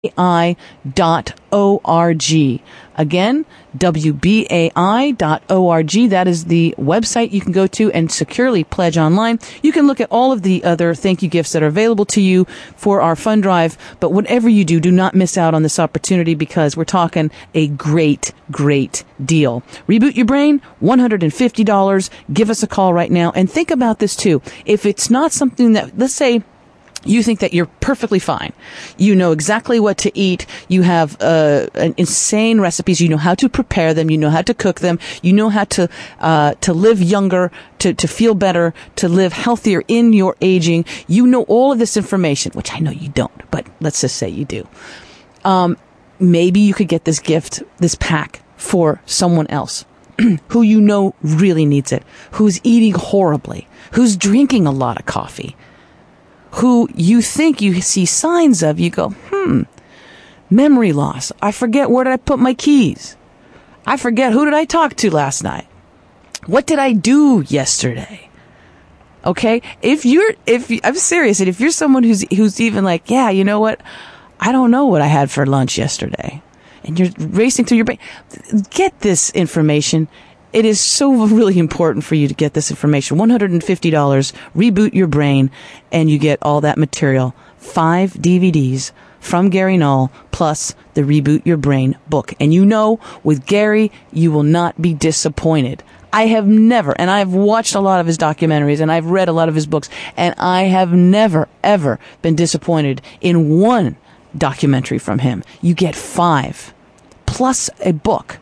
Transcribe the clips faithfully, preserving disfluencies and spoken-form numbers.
I dot org. Again, W B A I dot org. That is the website you can go to and securely pledge online. You can look at all of the other thank you gifts that are available to you for our fund drive. But whatever you do, do not miss out on this opportunity because we're talking a great, great deal. Reboot Your Brain, one hundred fifty dollars. Give us a call right now. And think about this too. If it's not something that, let's say, you think that you're perfectly fine. You know exactly what to eat. You have uh, an insane recipes. You know how to prepare them. You know how to cook them. You know how to uh, to live younger, to to feel better, to live healthier in your aging. You know all of this information, which I know you don't, but let's just say you do. Um, maybe you could get this gift, this pack, for someone else who you know really needs it, who's eating horribly, who's drinking a lot of coffee, who you think you see signs of. You go, hmm, memory loss. I forget where did I put my keys. I forget who did I talk to last night. What did I do yesterday? Okay, if you're, if you, I'm serious, and if you're someone who's who's even like, yeah, you know what, I don't know what I had for lunch yesterday, and you're racing through your brain, get this information. It is so really important for you to get this information. one hundred fifty dollars, Reboot Your Brain, and you get all that material. Five D V Ds from Gary Null, plus the Reboot Your Brain book. And you know, with Gary, you will not be disappointed. I have never, and I've watched a lot of his documentaries, and I've read a lot of his books, and I have never, ever been disappointed in one documentary from him. You get five, plus a book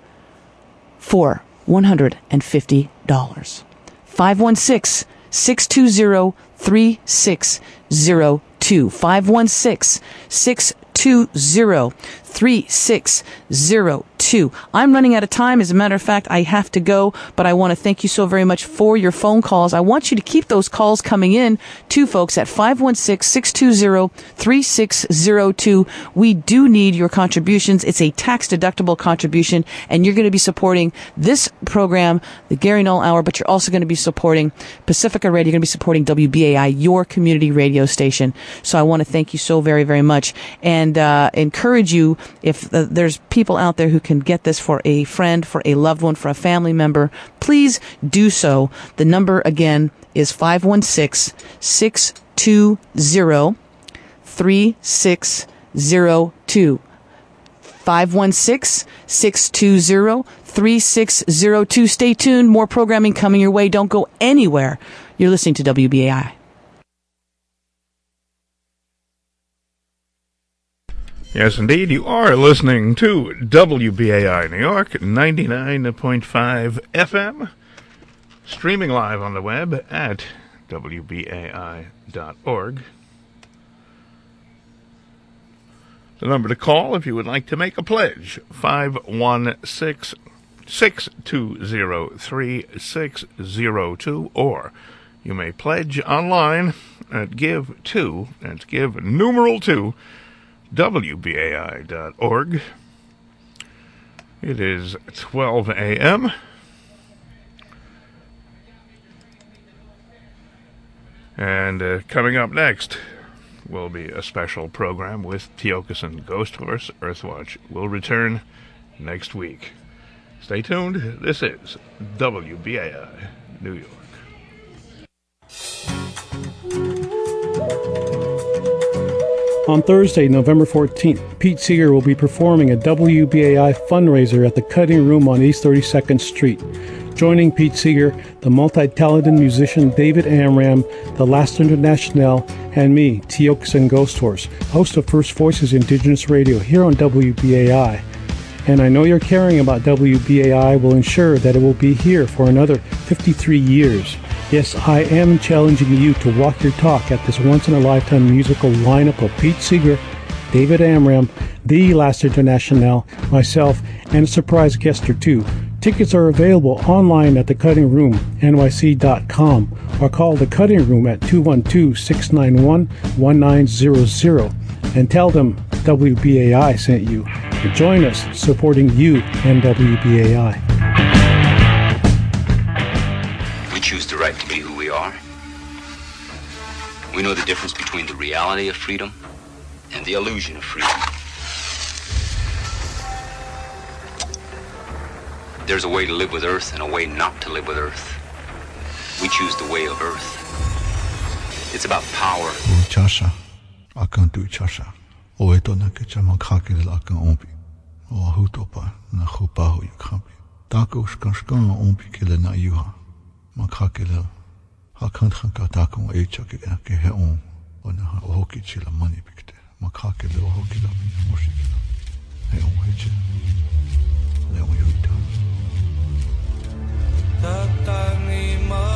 for one hundred fifty dollars. five one six, six two zero, three six zero two. five one six, six two zero, three six zero two. I'm running out of time. As a matter of fact, I have to go, but I want to thank you so very much for your phone calls. I want you to keep those calls coming in to folks at five one six, six two zero, three six zero two. We do need your contributions. It's a tax-deductible contribution, and you're going to be supporting this program, the Gary Null Hour, but you're also going to be supporting Pacifica Radio. You're going to be supporting W B A I, your community radio station. So I want to thank you so very, very much, and uh, encourage you, if uh, there's people out there who can get this for a friend, for a loved one, for a family member, please do so. The number again is five one six, six two zero, three six zero two. five one six, six two zero, three six zero two. Stay tuned. More programming coming your way. Don't go anywhere. You're listening to W B A I. Yes, indeed, you are listening to W B A I New York, ninety-nine point five F M, streaming live on the web at W B A I dot org. The number to call if you would like to make a pledge, five one six, six two zero, three six zero two, or you may pledge online at give to, that's give numeral two, W B A I dot org. It is twelve a.m. And uh, coming up next will be a special program with Tiokasin Ghost Horse. Earthwatch will return next week. Stay tuned. This is W B A I New York. On Thursday, November fourteenth, Pete Seeger will be performing a W B A I fundraiser at the Cutting Room on East thirty-second Street. Joining Pete Seeger, the multi-talented musician David Amram, the Last International, and me, Tiokasin Ghost Horse, host of First Voices Indigenous Radio here on W B A I. And I know you're caring about W B A I will ensure that it will be here for another fifty-three years. Yes, I am challenging you to walk your talk at this once-in-a-lifetime musical lineup of Pete Seeger, David Amram, the Last International, myself, and a surprise guest or two. Tickets are available online at the cutting room N Y C dot com or call the Cutting Room at two one two, six nine one, one nine zero zero and tell them W B A I sent you. And join us supporting you and W B A I. We choose the right to be who we are. We know the difference between the reality of freedom and the illusion of freedom. there's a way to live with Earth and a way not to live with Earth. We choose the way of Earth. It's about power. Chasha, akan tu chasha. O eto na ke chama khake la akan ompi. O hutopa na khupa ho yukhampi. Tako shkan shkan ompi ke le na yuha. Ma khake la hakan khanka tako e chake ke he on. Ona ha hoki chila mani pikte. Ma khake le hoki la moshi ke la. He on heche. Le on yuta. Tatani ma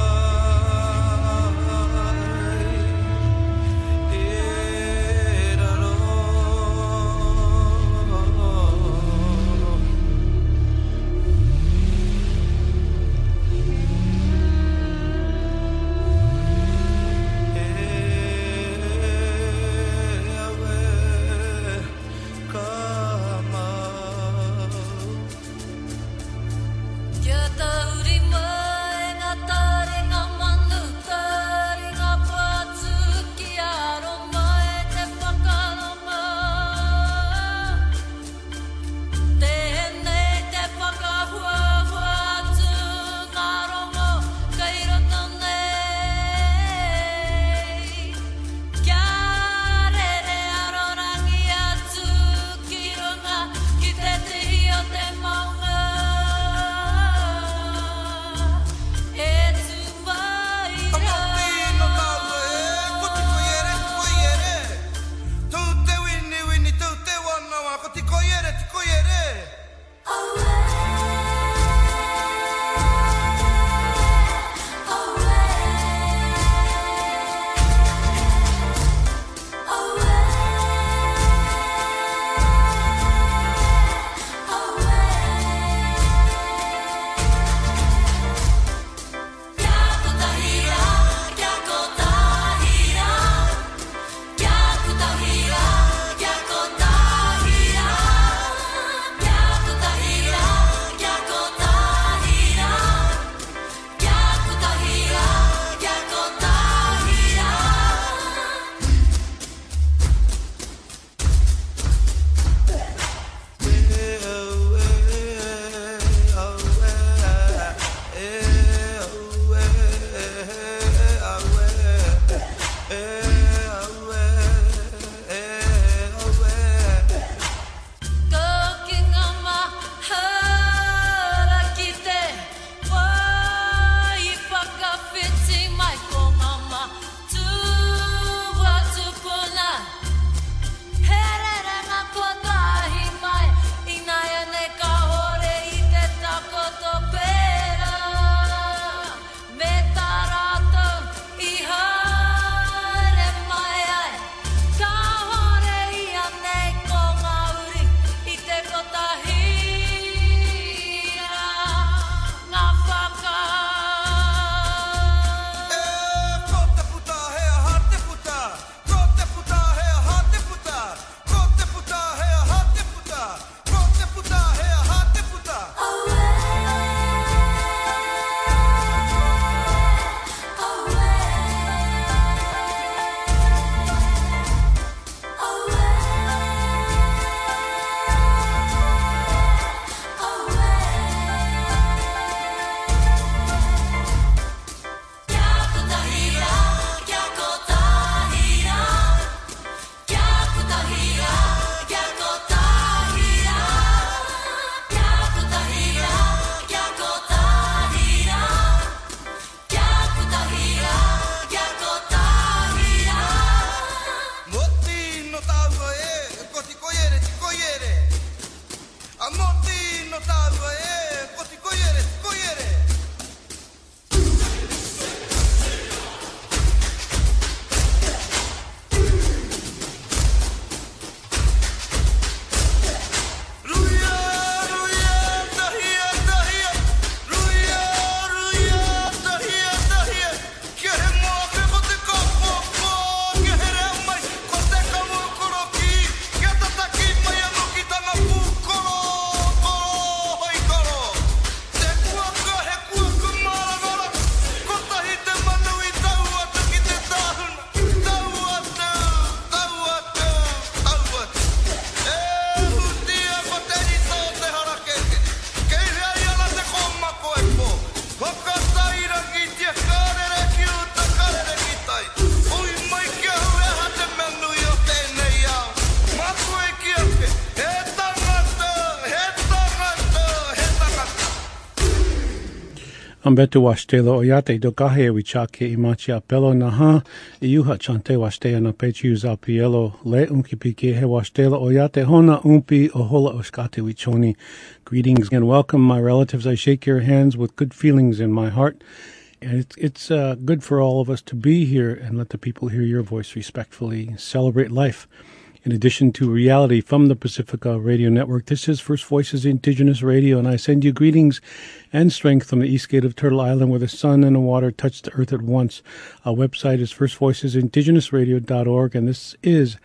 Ambetu washtelo oyate dokahe wichake imachi apelo naha iuha chante washtea na pechu zapielo le unkipike he washtelo oyate hona umpi ohola oskate wichoni. Greetings and welcome, my relatives. I shake your hands with good feelings in my heart. And it's, it's uh, good for all of us to be here and let the people hear your voice respectfully. Celebrate life. In addition to reality from the Pacifica Radio Network, this is First Voices Indigenous Radio, and I send you greetings and strength from the east gate of Turtle Island, where the sun and the water touch the earth at once. Our website is first voices indigenous radio dot org, and this is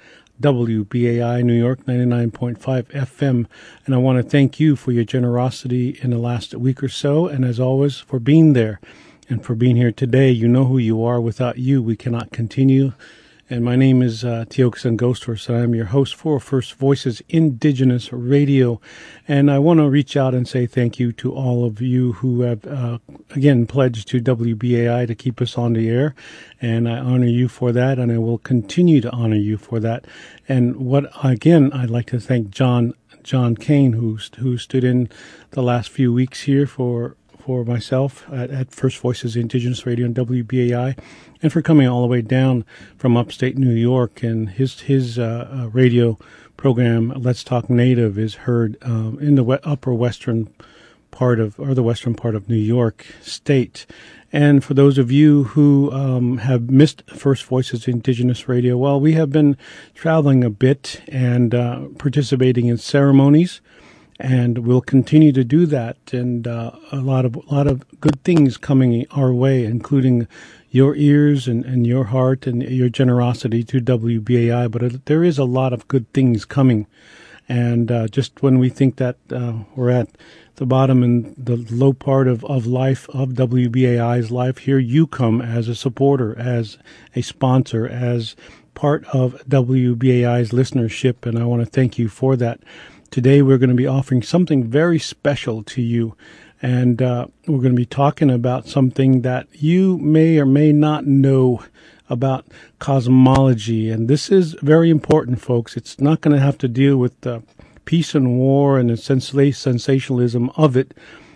W B A I New York ninety-nine point five F M. And I want to thank you for your generosity in the last week or so, and as always, for being there and for being here today. You know who you are. Without you, we cannot continue. And my name is uh, Tiokasin Ghost Horse, and I'm your host for First Voices Indigenous Radio. And I want to reach out and say thank you to all of you who have, uh, again, pledged to W B A I to keep us on the air. And I honor you for that, and I will continue to honor you for that. And what, again, I'd like to thank John John Kane, who, who stood in the last few weeks here for for myself at, at First Voices Indigenous Radio and W B A I, and for coming all the way down from upstate New York. And his his uh, uh, radio program, Let's Talk Native, is heard um, in the we- upper western part of, or the western part of New York State. And for those of you who um, have missed First Voices Indigenous Radio, well, we have been traveling a bit and uh, participating in ceremonies. And we'll continue to do that, and uh, a lot of a lot of good things coming our way, including your ears and, and your heart and your generosity to W B A I. But it, there is a lot of good things coming, and uh, just when we think that uh, we're at the bottom and the low part of, of life, of W B A I's life, here you come as a supporter, as a sponsor, as part of W B A I's listenership, and I want to thank you for that. Today we're going to be offering something very special to you, and uh, we're going to be talking about something that you may or may not know about cosmology. And this is very important, folks. It's not going to have to deal with uh, peace and war and the sensationalism of it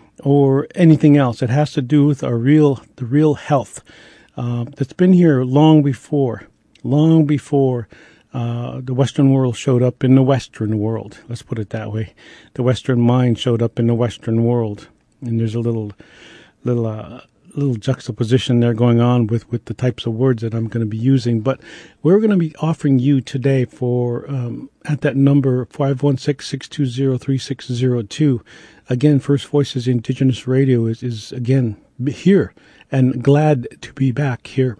or anything else. It has to do with our real, the real health uh, that's been here long before, long before Uh, the Western world showed up in the Western world. Let's put it that way. The Western mind showed up in the Western world, and there's a little, little, uh, little juxtaposition there going on with, with the types of words that I'm going to be using. But we're going to be offering you today for um, at that number five one six, six two zero, three six zero two. Again, First Voices Indigenous Radio is is again here, and glad to be back here.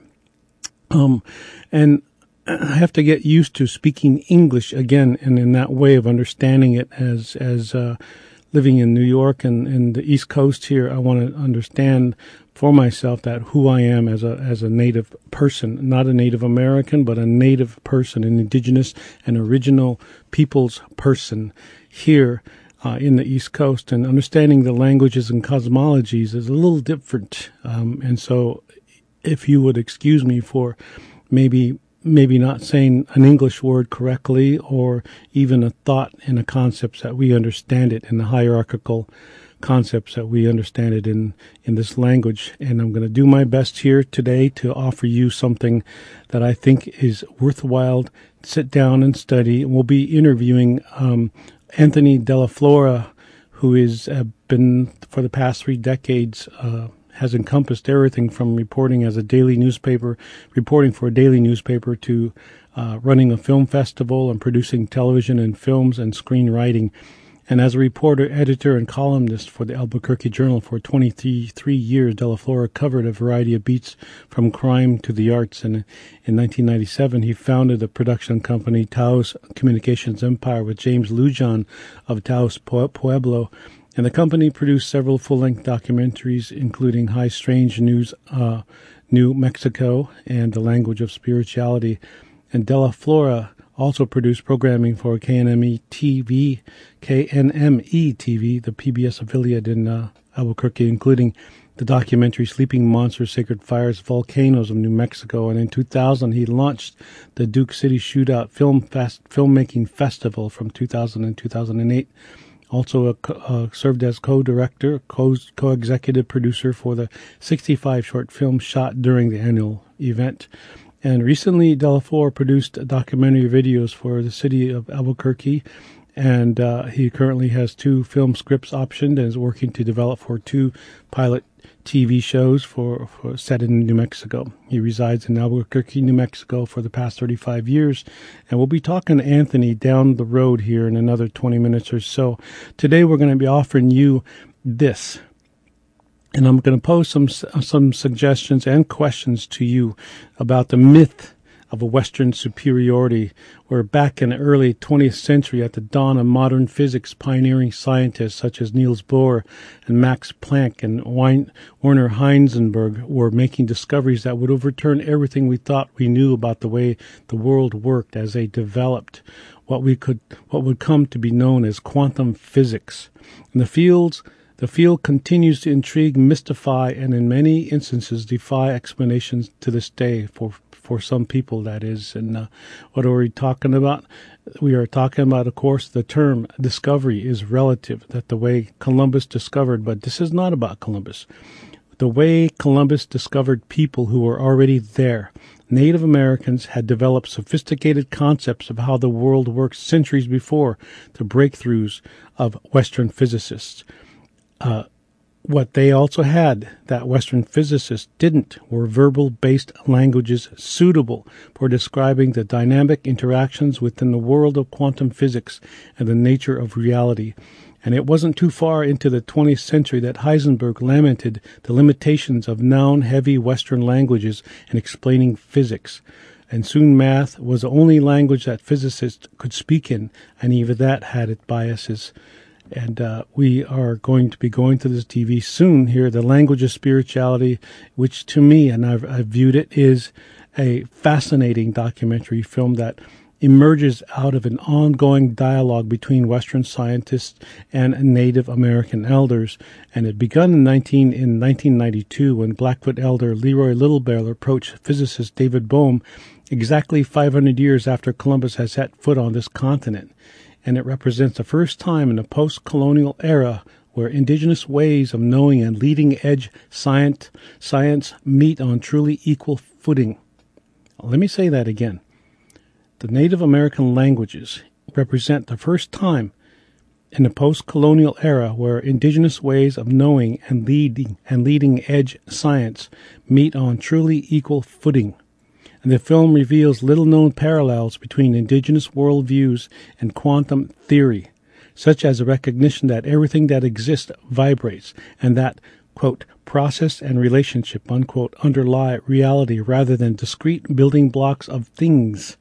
Um, and. I have to get used to speaking English again, and in that way of understanding it as as uh, living in New York and, and the East Coast here. I want to understand for myself that who I am as a as a Native person, not a Native American, but a Native person, an Indigenous and original peoples person here uh, in the East Coast. And understanding the languages and cosmologies is a little different. Um, and so, if you would excuse me for maybe. maybe not saying an English word correctly, or even a thought and a concepts that we understand it in the hierarchical concepts that we understand it in, in this language. And I'm going to do my best here today to offer you something that I think is worthwhile. Sit down and study. We'll be interviewing um, Anthony Della Flora, who has uh, been for the past three decades uh, has encompassed everything from reporting as a daily newspaper, reporting for a daily newspaper, to uh, running a film festival and producing television and films and screenwriting. And as a reporter, editor, and columnist for the Albuquerque Journal for twenty-three years, Della Flora covered a variety of beats from crime to the arts. And in nineteen ninety-seven, he founded the production company Taos Communications Empire with James Lujan of Taos Pueblo. And the company produced several full-length documentaries, including High Strange News, uh, New Mexico, and The Language of Spirituality. And Della Flora also produced programming for K N M E T V, K N M E T V, the P B S affiliate in uh, Albuquerque, including the documentary Sleeping Monsters, Sacred Fires, Volcanoes of New Mexico. And in two thousand, he launched the Duke City Shootout Film Fest, Filmmaking Festival from two thousand and two thousand eight. Also a, uh, served as co-director, co- co-executive producer for the sixty-five short films shot during the annual event. And recently, Delafleur produced documentary videos for the city of Albuquerque, and uh, he currently has two film scripts optioned and is working to develop for two pilot T V shows for, for set in New Mexico. He resides in Albuquerque, New Mexico for the past thirty-five years, and we'll be talking to Anthony down the road here in another twenty minutes or so. Today we're going to be offering you this, and I'm going to pose some some suggestions and questions to you about the myth of a Western superiority, where back in the early twentieth century, at the dawn of modern physics, pioneering scientists such as Niels Bohr and Max Planck and Werner Heisenberg were making discoveries that would overturn everything we thought we knew about the way the world worked as they developed what we could, what would come to be known as quantum physics. And the fields The field continues to intrigue, mystify, and in many instances defy explanations to this day for for some people, that is. And uh, what are we talking about? We are talking about, of course, the term discovery is relative, that the way Columbus discovered, but this is not about Columbus. The way Columbus discovered people who were already there. Native Americans had developed sophisticated concepts of how the world worked centuries before the breakthroughs of Western physicists. Uh, what they also had that Western physicists didn't were verbal-based languages suitable for describing the dynamic interactions within the world of quantum physics and the nature of reality. And it wasn't too far into the twentieth century that Heisenberg lamented the limitations of noun-heavy Western languages in explaining physics. And soon math was the only language that physicists could speak in, and even that had its biases. And uh, we are going to be going to this T V soon here, The Language of Spirituality, which to me, and I've, I've viewed it, is a fascinating documentary film that emerges out of an ongoing dialogue between Western scientists and Native American elders. And it began in, nineteen, in nineteen ninety-two when Blackfoot elder Leroy Littlebear approached physicist David Bohm exactly five hundred years after Columbus had set foot on this continent. And it represents the first time in the post-colonial era where indigenous ways of knowing and leading-edge science, science meet on truly equal footing. Let me say that again. The Native American languages represent the first time in the post-colonial era where indigenous ways of knowing and leading and leading-edge science meet on truly equal footing. And the film reveals little-known parallels between indigenous worldviews and quantum theory, such as the recognition that everything that exists vibrates, and that, quote, process and relationship, unquote, underlie reality rather than discrete building blocks of things.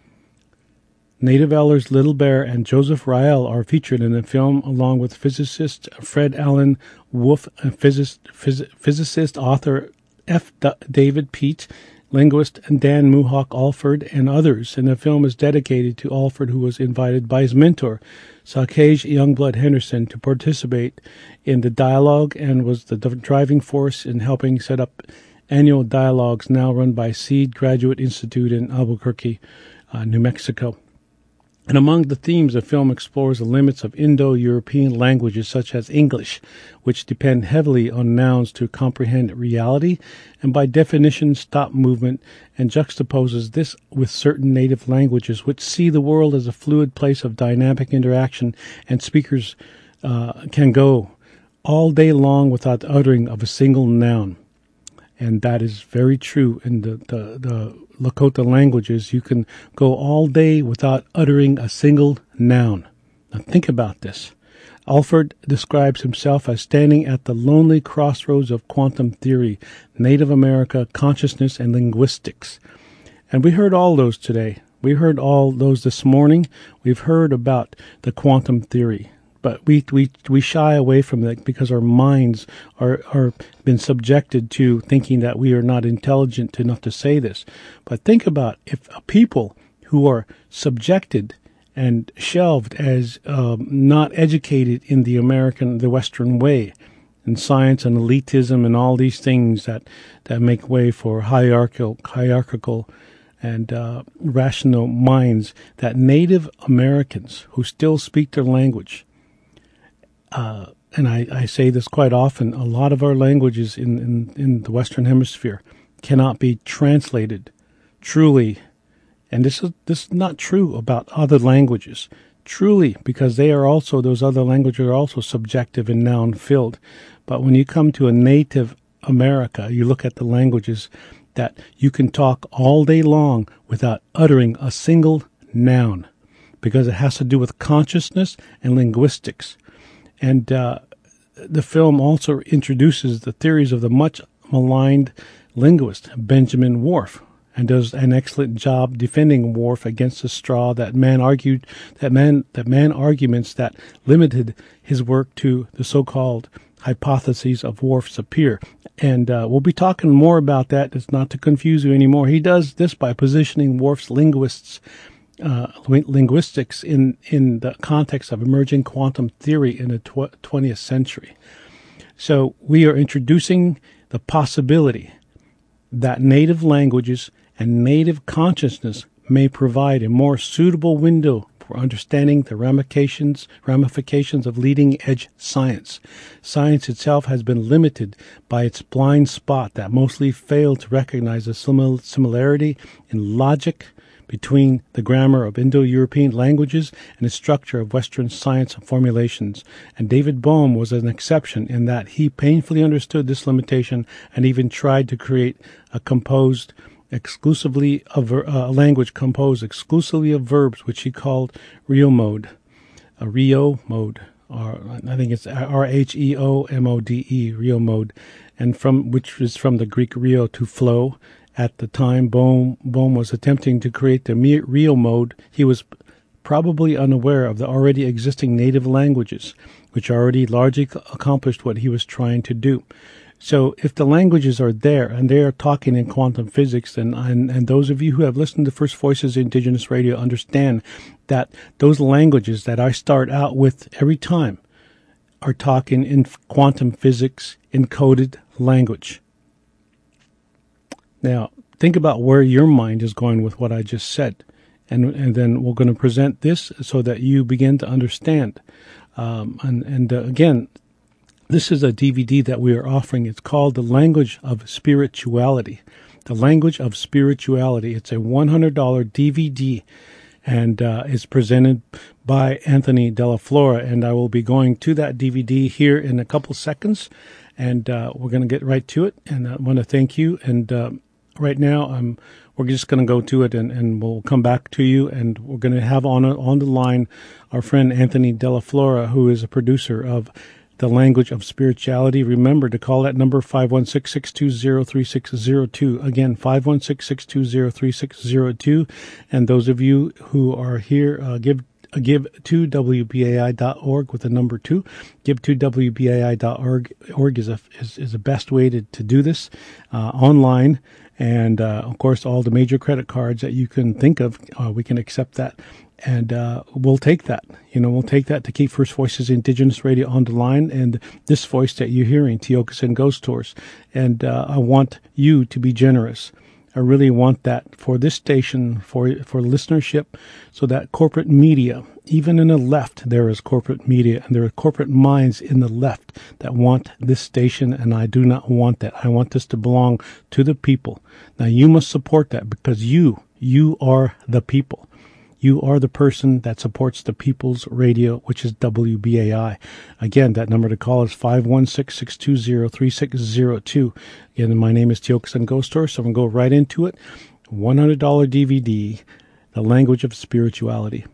Native elders Littlebear and Joseph Rael are featured in the film, along with physicist Fred Allen Wolf, and physicist, phys- physicist author F. D- David Peet, linguist Dan Muhawk Alford, and others. And the film is dedicated to Alford, who was invited by his mentor, Saqage Youngblood Henderson, to participate in the dialogue and was the driving force in helping set up annual dialogues now run by Seed Graduate Institute in Albuquerque, uh, New Mexico. And among the themes, the film explores the limits of Indo-European languages such as English, which depend heavily on nouns to comprehend reality, and by definition stop movement, and juxtaposes this with certain native languages which see the world as a fluid place of dynamic interaction, and speakers uh, can go all day long without the uttering of a single noun. And that is very true in the, the, the Lakota languages. You can go all day without uttering a single noun. Now think about this. Alford describes himself as standing at the lonely crossroads of quantum theory, Native America, consciousness, and linguistics. And we heard all those today. We heard all those this morning. We've heard about the quantum theory. But we we we shy away from that because our minds are are been subjected to thinking that we are not intelligent enough to say this. But think about if a people who are subjected and shelved as um, not educated in the American, the Western way, in science and elitism and all these things that that make way for hierarchical hierarchical and uh, rational minds, that Native Americans who still speak their language uh, and I, I say this quite often, a lot of our languages in, in, in the Western Hemisphere cannot be translated truly. And this is, this is not true about other languages. Truly, because they are also, those other languages are also subjective and noun filled. But when you come to a native America, you look at the languages that you can talk all day long without uttering a single noun, because it has to do with consciousness and linguistics. And uh, the film also introduces the theories of the much maligned linguist Benjamin Whorf, and does an excellent job defending Whorf against the straw that man argued that man that man arguments that limited his work to the so-called hypotheses of Whorf's appear. And uh, we'll be talking more about that. It's not to confuse you anymore. He does this by positioning Whorf's linguists uh, linguistics in in the context of emerging quantum theory in the tw- twentieth century. So we are introducing the possibility that native languages and native consciousness may provide a more suitable window for understanding the ramifications ramifications of leading-edge science. Science itself has been limited by its blind spot that mostly failed to recognize the simil- similarity in logic between the grammar of Indo-European languages and the structure of Western science formulations. And David Bohm was an exception in that he painfully understood this limitation and even tried to create a composed exclusively of a uh, language composed exclusively of verbs, which he called Rheo mode, a Rheo mode, or I think it's R H E O M O D E, Rheo mode, and from which is from the Greek Rheo, to flow. At the time Bohm, Bohm was attempting to create the Rheo mode, he was probably unaware of the already existing native languages, which already largely accomplished what he was trying to do. So if the languages are there and they are talking in quantum physics, then and, and those of you who have listened to First Voices Indigenous Radio understand that those languages that I start out with every time are talking in quantum physics encoded language. Now, think about where your mind is going with what I just said. And, and then we're going to present this so that you begin to understand. Um, and and uh, again, this is a D V D that we are offering. It's called The Language of Spirituality. The Language of Spirituality. It's a one hundred dollars D V D, and uh, is presented by Anthony Della Flora. And I will be going to that D V D here in a couple seconds, and uh, we're going to get right to it. And I want to thank you. And uh, right now, I'm. We're just going to go to it, and, and we'll come back to you. And we're going to have on on the line our friend Anthony Della Flora, who is a producer of The Language of Spirituality. Remember to call that number, five one six, six two zero, three six zero two. Again, five one six, six two zero, three six zero two. And those of you who are here, uh, give uh, give to W B A I dot org with the number two. Give to W B A I dot org org is a is, is the best way to, to do this uh, online. And, uh, of course, all the major credit cards that you can think of, uh, we can accept that. And uh, we'll take that. You know, we'll take that to keep First Voices Indigenous Radio on the line. And this voice that you're hearing, Tiokasin Ghost Tours. And uh, I want you to be generous. I really want that for this station, for for listenership, so that corporate media, even in the left, there is corporate media, and there are corporate minds in the left that want this station, and I do not want that. I want this to belong to the people. Now, you must support that, because you, you are the people. You are the person that supports the People's Radio, which is W B A I. Again, that number to call is five one six, six two zero, three six zero two. Again, my name is Tiokasin Ghost Tours, so I'm going to go right into it. one hundred dollars D V D, The Language of Spirituality.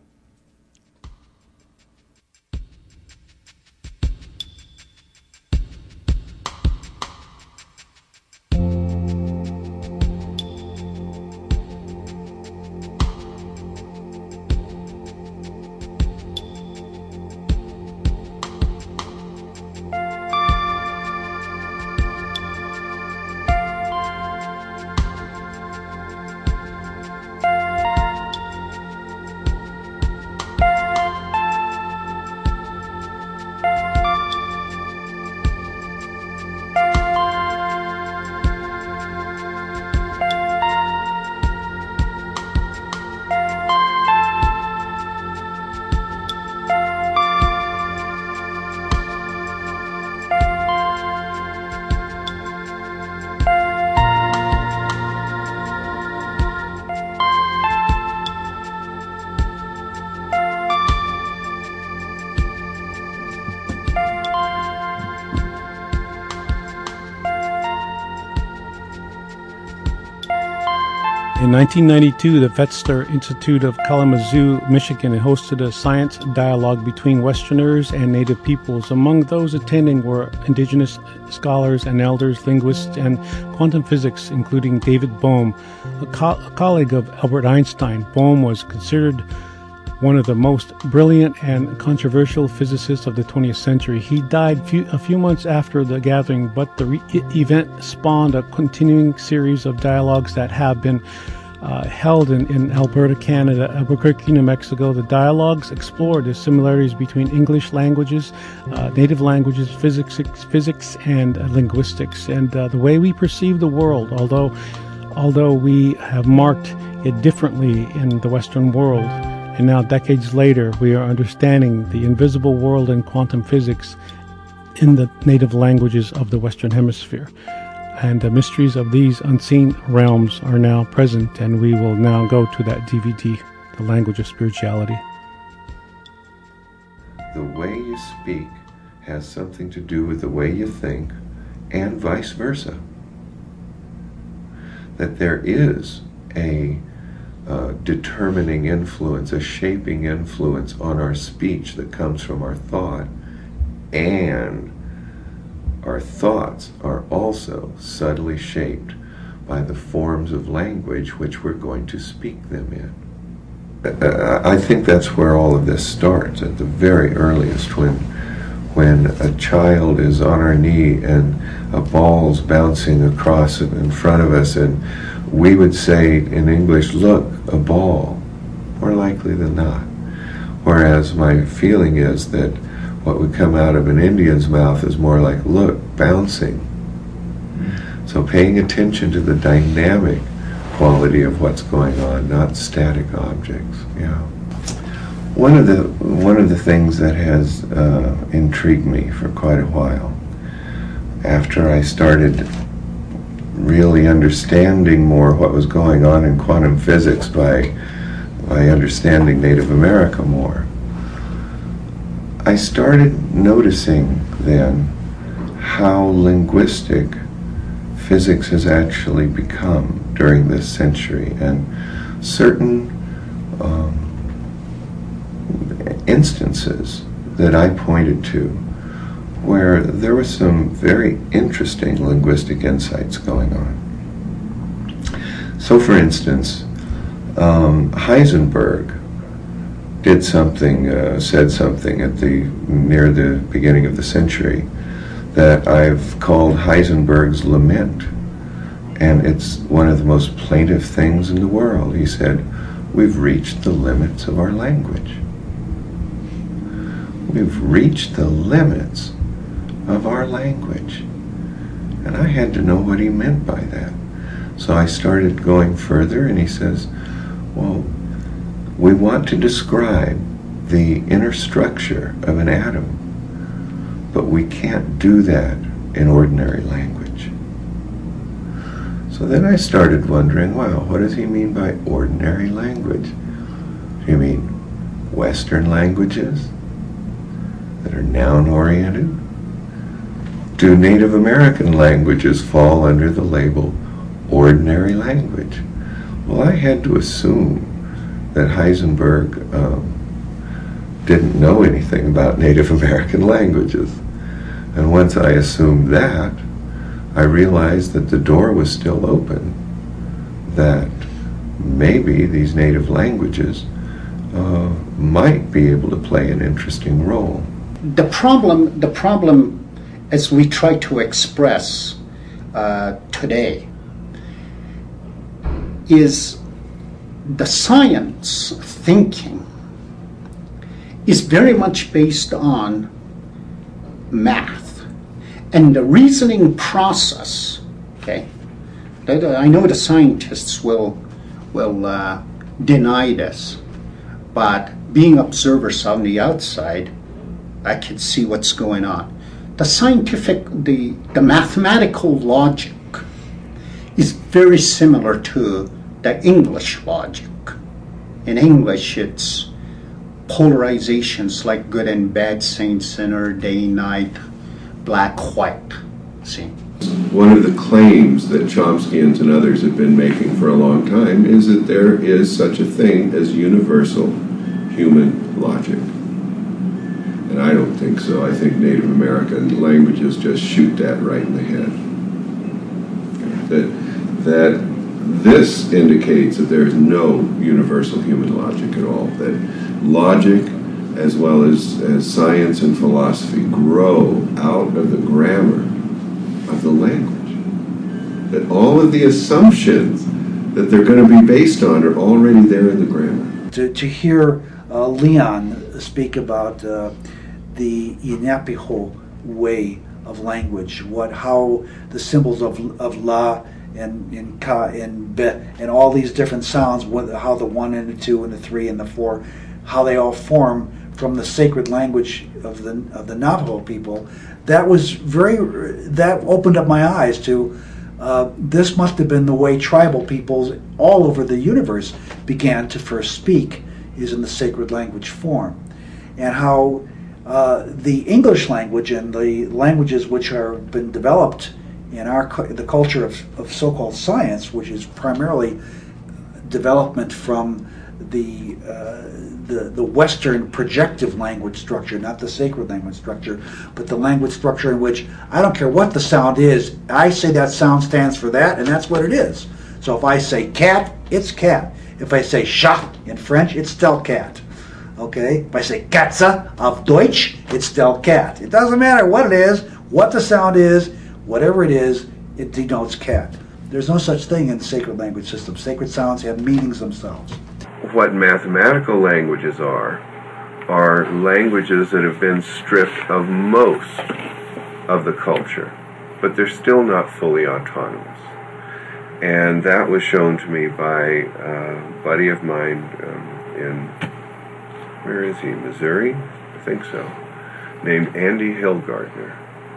In nineteen ninety-two, the Wetzler Institute of Kalamazoo, Michigan, hosted a science dialogue between Westerners and Native peoples. Among those attending were indigenous scholars and elders, linguists, and quantum physics, including David Bohm, a, co- a colleague of Albert Einstein. Bohm was considered one of the most brilliant and controversial physicists of the twentieth century. He died few, a few months after the gathering, but the re- event spawned a continuing series of dialogues that have been uh, held in, in Alberta, Canada, Albuquerque, New Mexico. The dialogues explored the similarities between English languages, uh, native languages, physics, physics and uh, linguistics, and uh, the way we perceive the world, although, although we have marked it differently in the Western world. And now, decades later, we are understanding the invisible world in quantum physics in the native languages of the Western Hemisphere. And the mysteries of these unseen realms are now present, and we will now go to that D V D, The Language of Spirituality. The way you speak has something to do with the way you think, and vice versa. That there is a Uh, determining influence, a shaping influence on our speech that comes from our thought, and our thoughts are also subtly shaped by the forms of language which we're going to speak them in. Uh, I think that's where all of this starts, at the very earliest, when when a child is on our knee and a ball's bouncing across it in front of us, and we would say in English, "Look, a ball," more likely than not. Whereas my feeling is that what would come out of an Indian's mouth is more like, "Look, bouncing." So paying attention to the dynamic quality of what's going on, not static objects. Yeah. One of the one of the things that has uh, intrigued me for quite a while, after I started really understanding more what was going on in quantum physics by by understanding Native America more, I started noticing then how linguistic physics has actually become during this century, and certain um, instances that I pointed to where there were some very interesting linguistic insights going on. So, for instance, um, Heisenberg did something, uh, said something at the near the beginning of the century that I've called Heisenberg's lament, and it's one of the most plaintive things in the world. He said, "We've reached the limits of our language. We've reached the limits of our language." And I had to know what he meant by that. So I started going further, and he says, well, we want to describe the inner structure of an atom, but we can't do that in ordinary language. So then I started wondering, wow, what does he mean by ordinary language? Do you mean Western languages that are noun-oriented? Do Native American languages fall under the label ordinary language? Well, I had to assume that Heisenberg um, didn't know anything about Native American languages. And once I assumed that, I realized that the door was still open, that maybe these native languages uh, might be able to play an interesting role. The problem, the problem as we try to express uh, today is the science thinking is very much based on math and the reasoning process. Okay, I know the scientists will will uh, deny this, but being observers on the outside, I can see what's going on. The scientific, the, the mathematical logic is very similar to the English logic. In English, it's polarizations like good and bad, saint, sinner, day, night, black, white. See, One of the claims that Chomskyans and others have been making for a long time is that there is such a thing as universal human logic. And I don't think so. I think Native American languages just shoot that right in the head. That, that this indicates that there is no universal human logic at all. That logic, as well as, as science and philosophy, grow out of the grammar of the language. That all of the assumptions that they're going to be based on are already there in the grammar. To, to hear uh, Leon speak about uh, the Yinapiho way of language, what how the symbols of of la and, and ka and be and all these different sounds, what, how the one and the two and the three and the four, how they all form from the sacred language of the of the Navajo people. That was very that opened up my eyes to uh, this must have been the way tribal peoples all over the universe began to first speak, is in the sacred language form, and how uh, the English language and the languages which are been developed in our the culture of, of so-called science, which is primarily development from the uh, the the Western projective language structure, not the sacred language structure, but the language structure in which I don't care what the sound is, I say that sound stands for that, and that's what it is. So if I say cat, it's cat. If I say chat in French, it's still cat. Okay? If I say Katze of Deutsch, it's still cat. It doesn't matter what it is, what the sound is, whatever it is, it denotes cat. There's no such thing in the sacred language system. Sacred sounds have meanings themselves. What mathematical languages are, are languages that have been stripped of most of the culture, but they're still not fully autonomous. And that was shown to me by a buddy of mine um, in, where is he, Missouri? I think so, named Andy Hillgardner.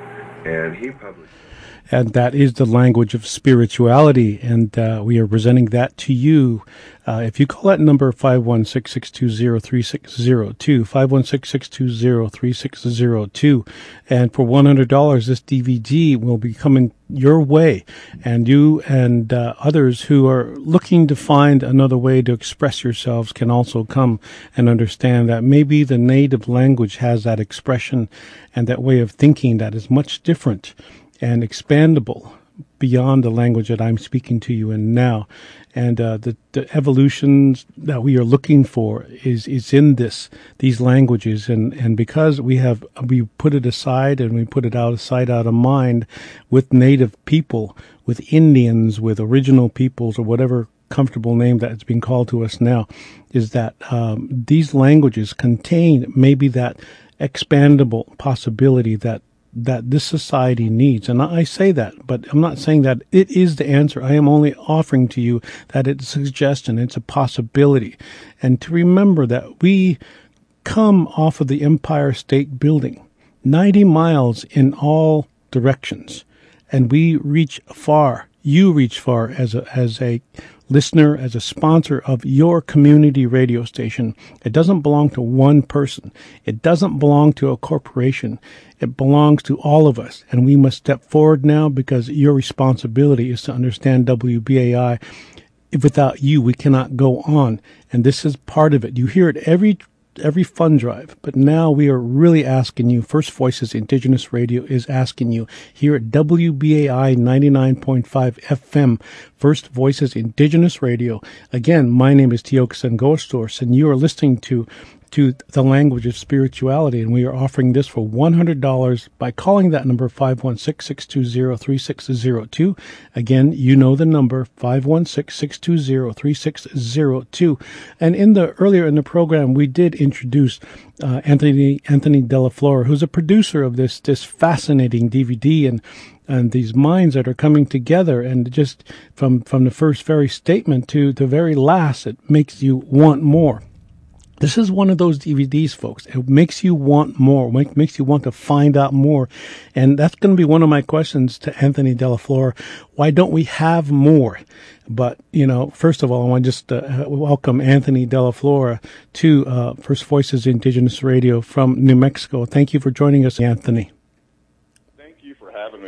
And he published... And that is the language of spirituality, and uh, we are presenting that to you. Uh, if you call that number five one six, six two zero, three six zero two, five one six, six two zero, three six zero two, and for one hundred dollars, this D V D will be coming your way, and you and uh, others who are looking to find another way to express yourselves can also come and understand that maybe the native language has that expression and that way of thinking that is much different and expandable beyond the language that I'm speaking to you in now. And uh, the, the evolutions that we are looking for is is in this these languages. And, and because we have we put it aside and we put it out of sight, out of mind with native people, with Indians, with original peoples, or whatever comfortable name that it's being called to us now, is that um, these languages contain maybe that expandable possibility that that this society needs. And I say that, but I'm not saying that it is the answer. I am only offering to you that it's a suggestion, it's a possibility. And to remember that we come off of the Empire State Building, ninety miles in all directions, and we reach far. You reach far as a, as a listener, as a sponsor of your community radio station. It doesn't belong to one person. It doesn't belong to a corporation. It belongs to all of us. And we must step forward now, because your responsibility is to understand W B A I. Without you, we cannot go on. And this is part of it. You hear it every every fund drive, but now we are really asking you. First Voices Indigenous Radio is asking you here at W B A I ninety-nine point five F M, First Voices Indigenous Radio. Again, my name is Tiokasin Gostos, and you are listening to to the language of spirituality, and we are offering this for one hundred dollars by calling that number five one six, six two zero, three six zero two. Again, you know the number, five one six, six two zero, three six zero two. And in the earlier in the program, we did introduce uh, Anthony Anthony Della Flora, who's a producer of this this fascinating D V D, and and these minds that are coming together, and just from from the first very statement to the very last, it makes you want more. This is one of those D V Ds, folks. It makes you want more, make, makes you want to find out more. And that's going to be one of my questions to Anthony Della Flora. Why don't we have more? But, you know, first of all, I want to just uh, welcome Anthony Della Flora to uh, First Voices Indigenous Radio from New Mexico. Thank you for joining us, Anthony. Thank you for having me. This is very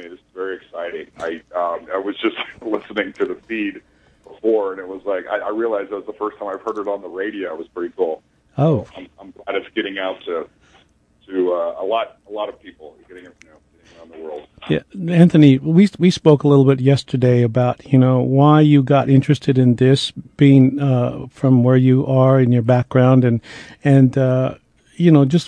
very exciting. I um, I was just listening to the feed before, and it was like I, I realized that was the first time I've heard it on the radio. It was pretty cool. Oh, so I'm, I'm glad it's getting out to to uh, a lot a lot of people, getting it, you know, getting around the world. Yeah, Anthony, we we spoke a little bit yesterday about, you know, why you got interested in this, being uh, from where you are in your background, and and uh, you know, just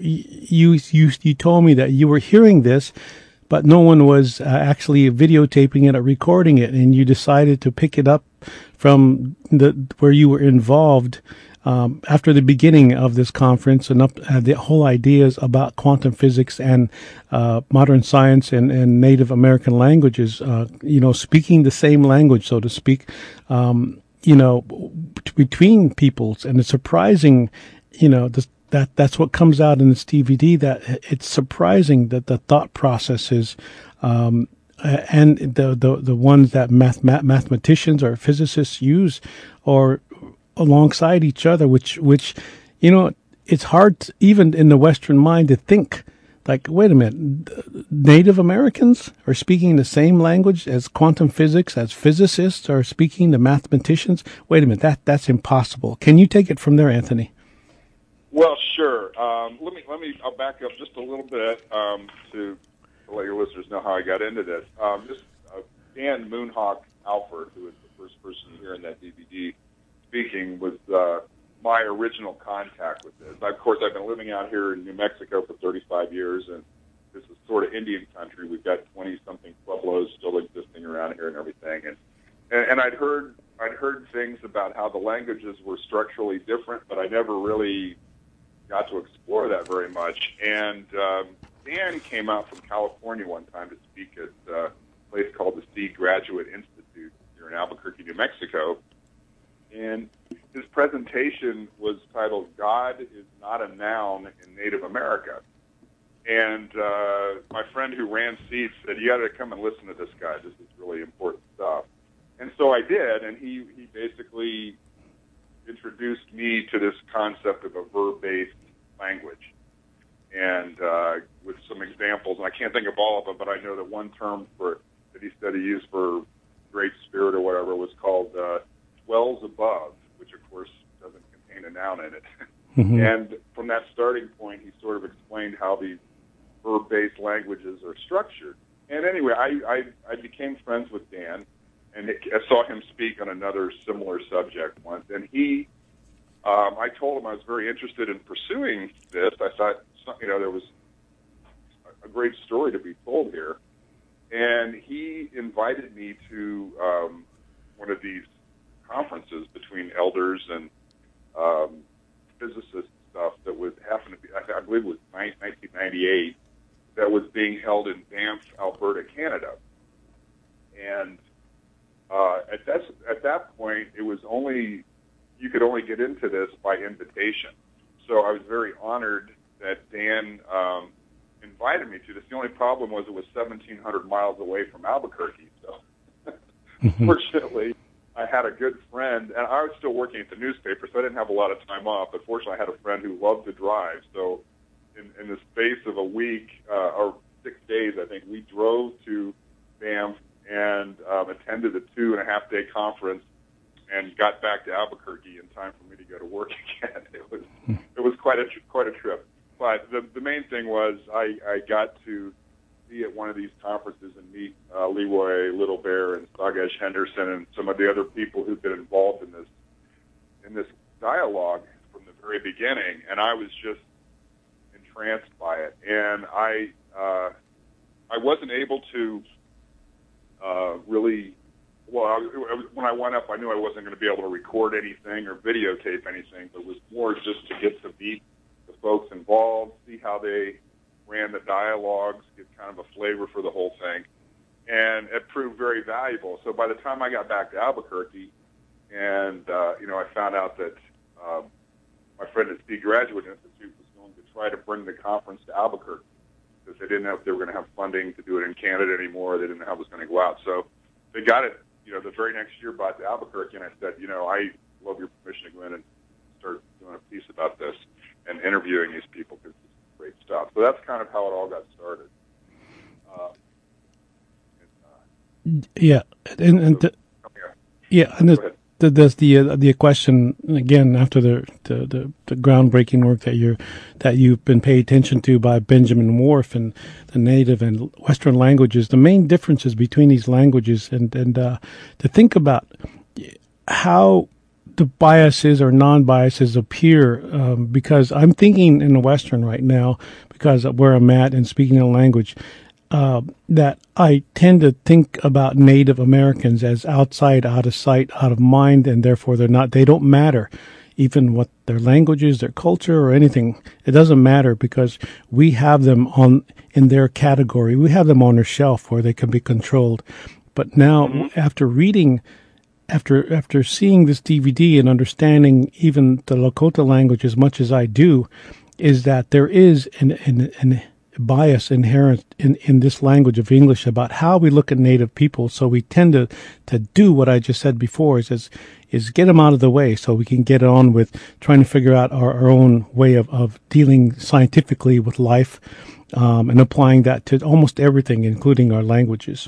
you you you told me that you were hearing this, but no one was uh, actually videotaping it or recording it, and you decided to pick it up from the where you were involved. Um, after the beginning of this conference, and up uh, the whole ideas about quantum physics and uh, modern science and, and Native American languages, uh, you know, speaking the same language, so to speak, um, you know, b- between peoples. And it's surprising, you know, this, that that's what comes out in this D V D, that it's surprising that the thought processes um, and the, the, the ones that math, mathematicians or physicists use or alongside each other, which, which, you know, it's hard to, even in the Western mind, to think like, wait a minute, Native Americans are speaking the same language as quantum physics, as physicists are speaking to mathematicians. Wait a minute, that that's impossible. Can you take it from there, Anthony? Well, sure. Um, let me let me. I'll back up just a little bit um, to, to let your listeners know how I got into this. Um, just uh, Dan Moonhawk Alford, who is the first person here in that D V D speaking, was uh, my original contact with this. Of course, I've been living out here in New Mexico for thirty-five years, and this is sort of Indian country. We've got twenty-something pueblos still existing around here and everything. And, and and I'd heard I'd heard things about how the languages were structurally different, but I never really got to explore that very much. And um, Dan came out from California one time to speak at uh, a place called the Seed Graduate Institute here in Albuquerque, New Mexico. And his presentation was titled "God is Not a Noun in Native America." And uh, my friend who ran Seed said, "You got to come and listen to this guy. This is really important stuff." And so I did, and he, he basically introduced me to this concept of a verb-based language. And uh, with some examples, and I can't think of all of them, but I know that one term for that he said he used for Great Spirit or whatever was called uh, "wells above," which of course doesn't contain a noun in it. Mm-hmm. And from that starting point, he sort of explained how these verb-based languages are structured. And anyway, I, I, I became friends with Dan, and I saw him speak on another similar subject once. And he, um, I told him I was very interested in pursuing this. I thought, you know, there was a great story to be told here. And he invited me to um, one of these conferences between elders and um, physicists stuff that would happen to be, I, I believe it was nineteen ninety-eight, that was being held in Banff, Alberta, Canada. And uh, at that at that point, it was only, you could only get into this by invitation. So I was very honored that Dan um, invited me to this. The only problem was it was seventeen hundred miles away from Albuquerque. So mm-hmm. Fortunately, I had a good friend, and I was still working at the newspaper, so I didn't have a lot of time off. But fortunately, I had a friend who loved to drive. So in, in the space of a week, uh, or six days, I think, we drove to Banff and um, attended a two and a half day conference and got back to Albuquerque in time for me to go to work again. It was it was quite a quite a trip. But the the main thing was I, I got to be at one of these conferences and meet uh, Leroy Little Bear and Sagesh Henderson and some of the other people who've been involved in this in this dialogue from the very beginning, and I was just entranced by it. And I uh, I wasn't able to uh, really. Well, I, when I went up, I knew I wasn't going to be able to record anything or videotape anything, but it was more just to get to meet the folks involved, see how they ran the dialogues, get kind of a flavor for the whole thing. And it proved very valuable. So by the time I got back to Albuquerque, and, uh, you know, I found out that um, my friend at Seed Graduate Institute was going to try to bring the conference to Albuquerque because they didn't know if they were going to have funding to do it in Canada anymore. They didn't know how it was going to go out. So they got it, you know, the very next year brought to Albuquerque, and I said, you know, I love your permission to go in and start doing a piece about this and interviewing these people because it's great stuff. So that's kind of how it all got started. Uh, Yeah, and, and the, yeah, and the, the, there's the uh, the question again after the, the, the, the groundbreaking work that you're that you've been paid attention to by Benjamin Whorf and the native and Western languages. The main differences between these languages, and and uh, to think about how the biases or non-biases appear, um, because I'm thinking in the Western right now, because of where I'm at and speaking a language, uh, that I tend to think about Native Americans as outside, out of sight, out of mind, and therefore they're not, they don't matter. Even what their language is, their culture, or anything, it doesn't matter because we have them on in their category. We have them on our shelf where they can be controlled. But now, mm-hmm. after reading After after seeing this D V D and understanding even the Lakota language as much as I do, is that there is an, an, an bias inherent in, in this language of English about how we look at Native people. So we tend to, to do what I just said before, is, is is get them out of the way so we can get on with trying to figure out our, our own way of, of dealing scientifically with life, um, and applying that to almost everything, including our languages.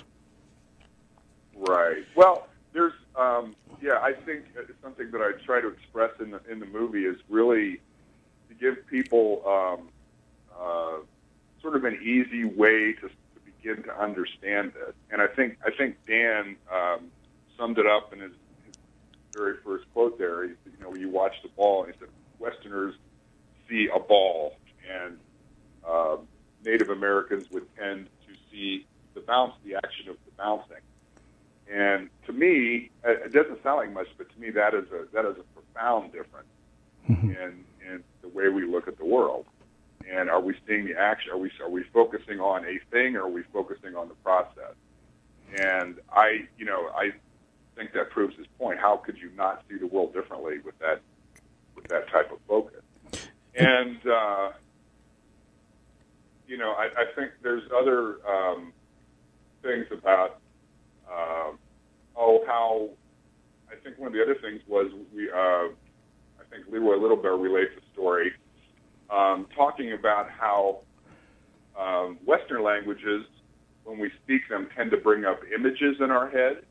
Right. Well, there's Um, yeah, I think something that I try to express in the in the movie is really to give people um, uh, sort of an easy way to, to begin to understand this. And I think I think Dan um, summed it up in his, his very first quote there. He said, you know, when you watch the ball, he said, Westerners see a ball, and uh, Native Americans would tend to see the bounce, the action of the bouncing. And to me, it doesn't sound like much, but to me, that is a that is a profound difference mm-hmm. in in the way we look at the world. And are we seeing the action? Are we are we focusing on a thing, or are we focusing on the process? And I, you know, I think that proves his point. How could you not see the world differently with that with that type of focus? And uh, you know, I, I think there's other um, things about. Uh, oh, how I think one of the other things was we. Uh, I think Leroy Little Bear relates a story um, talking about how um, Western languages, when we speak them, tend to bring up images in our head,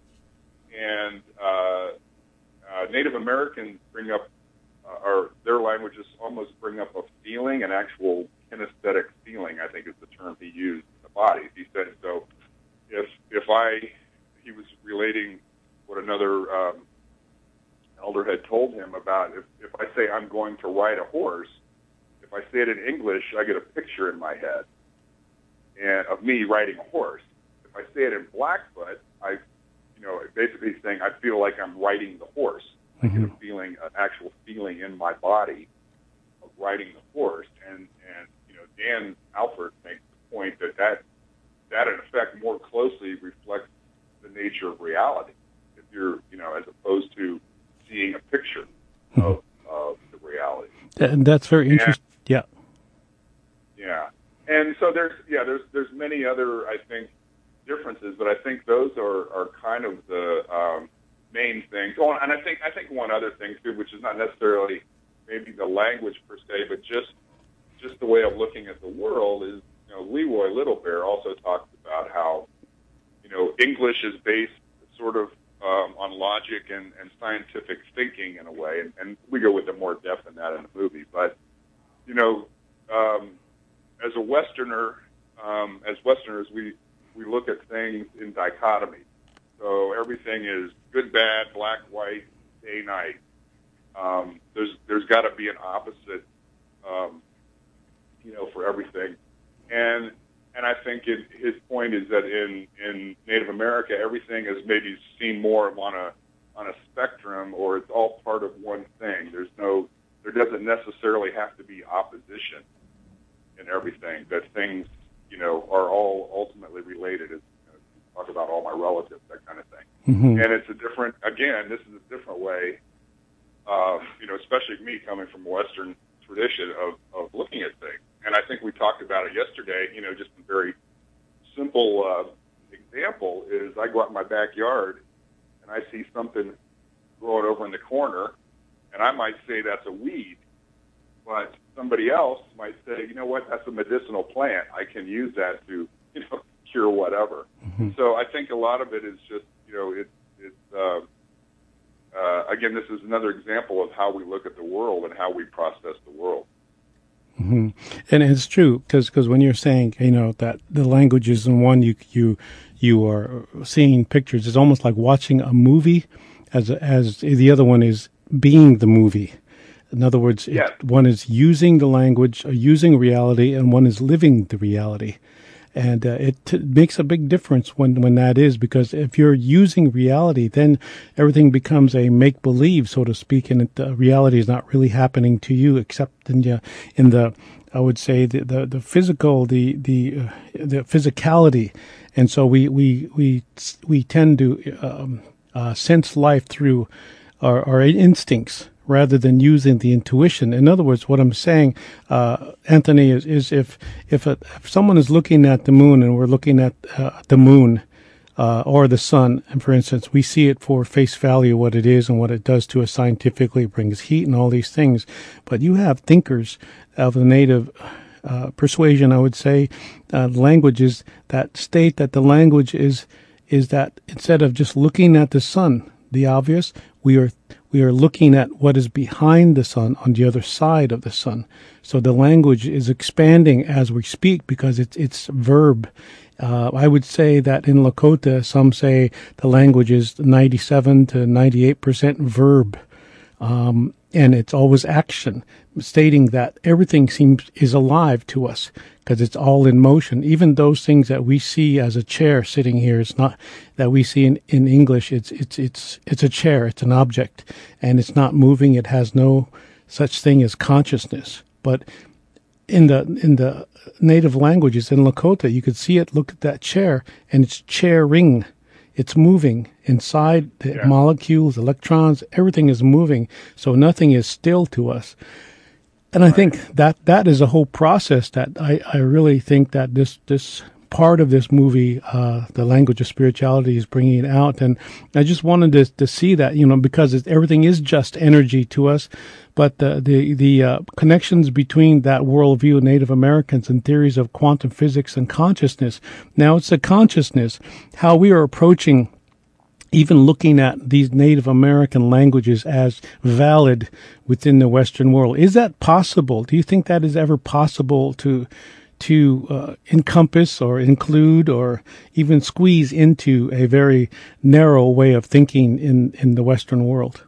and uh, uh, Native Americans bring up, uh, or their languages almost bring up a feeling, an actual kinesthetic feeling. I think is the term he used in the bodies. He said so. If if I, he was relating what another um, elder had told him about if, if I say I'm going to ride a horse, if I say it in English, I get a picture in my head and of me riding a horse. If I say it in Blackfoot, I, you know, basically saying I feel like I'm riding the horse. Mm-hmm. I get a feeling, an actual feeling in my body of riding the horse. And, and you know, Dan Alford makes the point that that that in effect more closely reflects the nature of reality. If you're, you know, as opposed to seeing a picture of, of the reality. And that's very interesting. Yeah. Yeah. And so there's, yeah, there's, there's many other, I think, differences, but I think those are, are kind of the um, main things. Oh, and I think, I think one other thing too, which is not necessarily maybe the language per se, but just, just the way of looking at the world is, you know, Leroy Little Bear also talks about how, you know, English is based sort of um, on logic and, and scientific thinking in a way, and, and we go into more depth in that in the movie. But, you know, um, as a Westerner, um, as Westerners, we, we look at things in dichotomy. So everything is good, bad, black, white, day, night. Um, there's there's got to be an opposite, um, you know, for everything. And and I think it, his point is that in, in Native America, everything is maybe seen more on a on a spectrum, or it's all part of one thing. There's no, there doesn't necessarily have to be opposition in everything. That things, you know, are all ultimately related. As you know, talk about all my relatives, that kind of thing. Mm-hmm. And it's a different. Again, this is a different way. Uh, you know, especially me coming from a Western tradition of, of looking at things. And I think we talked about it yesterday, you know, just a very simple uh, example is I go out in my backyard and I see something growing over in the corner, and I might say that's a weed, but somebody else might say, you know what, that's a medicinal plant. I can use that to, you know, pure whatever. Mm-hmm. So I think a lot of it is just, you know, it, it's, uh, uh, again, this is another example of how we look at the world and how we process the world. Mm-hmm. And it's true, because when you're saying, you know, that the language is in one, you you you are seeing pictures. It's almost like watching a movie, as as the other one is being the movie. In other words, yes. it, one is using the language, or using reality, and one is living the reality. And uh, it t- makes a big difference when, when that is, because if you're using reality, then everything becomes a make-believe, so to speak, and it, uh, reality is not really happening to you, except in the, in the I would say, the, the, the physical, the the uh, the physicality. And so we we we, we tend to um, uh, sense life through our, our instincts, rather than using the intuition. In other words, what I'm saying, uh, Anthony, is, is if if, a, if someone is looking at the moon and we're looking at uh, the moon uh, or the sun, and for instance, we see it for face value, what it is and what it does to us scientifically, it brings heat and all these things. But you have thinkers of the native uh, persuasion, I would say, uh, languages that state that the language is is that instead of just looking at the sun, the obvious, we are we are looking at what is behind the sun, on the other side of the sun. So the language is expanding as we speak, because it's it's verb. Uh, I would say that in Lakota, some say the language is ninety-seven to ninety-eight percent verb, um, and it's always action, stating that everything seems is alive to us, because it's all in motion. Even those things that we see as a chair sitting here, it's not that we see in, in English. It's it's it's it's a chair. It's an object, and it's not moving. It has no such thing as consciousness. But in the in the native languages in Lakota, you could see it. Look at that chair, and it's chairing. It's moving inside the yeah. molecules, electrons. Everything is moving, so nothing is still to us. And I think that that is a whole process that I, I really think that this this part of this movie, uh, The Language of Spirituality, is bringing it out. And I just wanted to to see that, you know, because it, everything is just energy to us. But the the, the uh, connections between that worldview of Native Americans and theories of quantum physics and consciousness. Now it's the consciousness, how we are approaching even looking at these Native American languages as valid within the Western world. Is that possible? Do you think that is ever possible to to uh, encompass or include or even squeeze into a very narrow way of thinking in, in the Western world?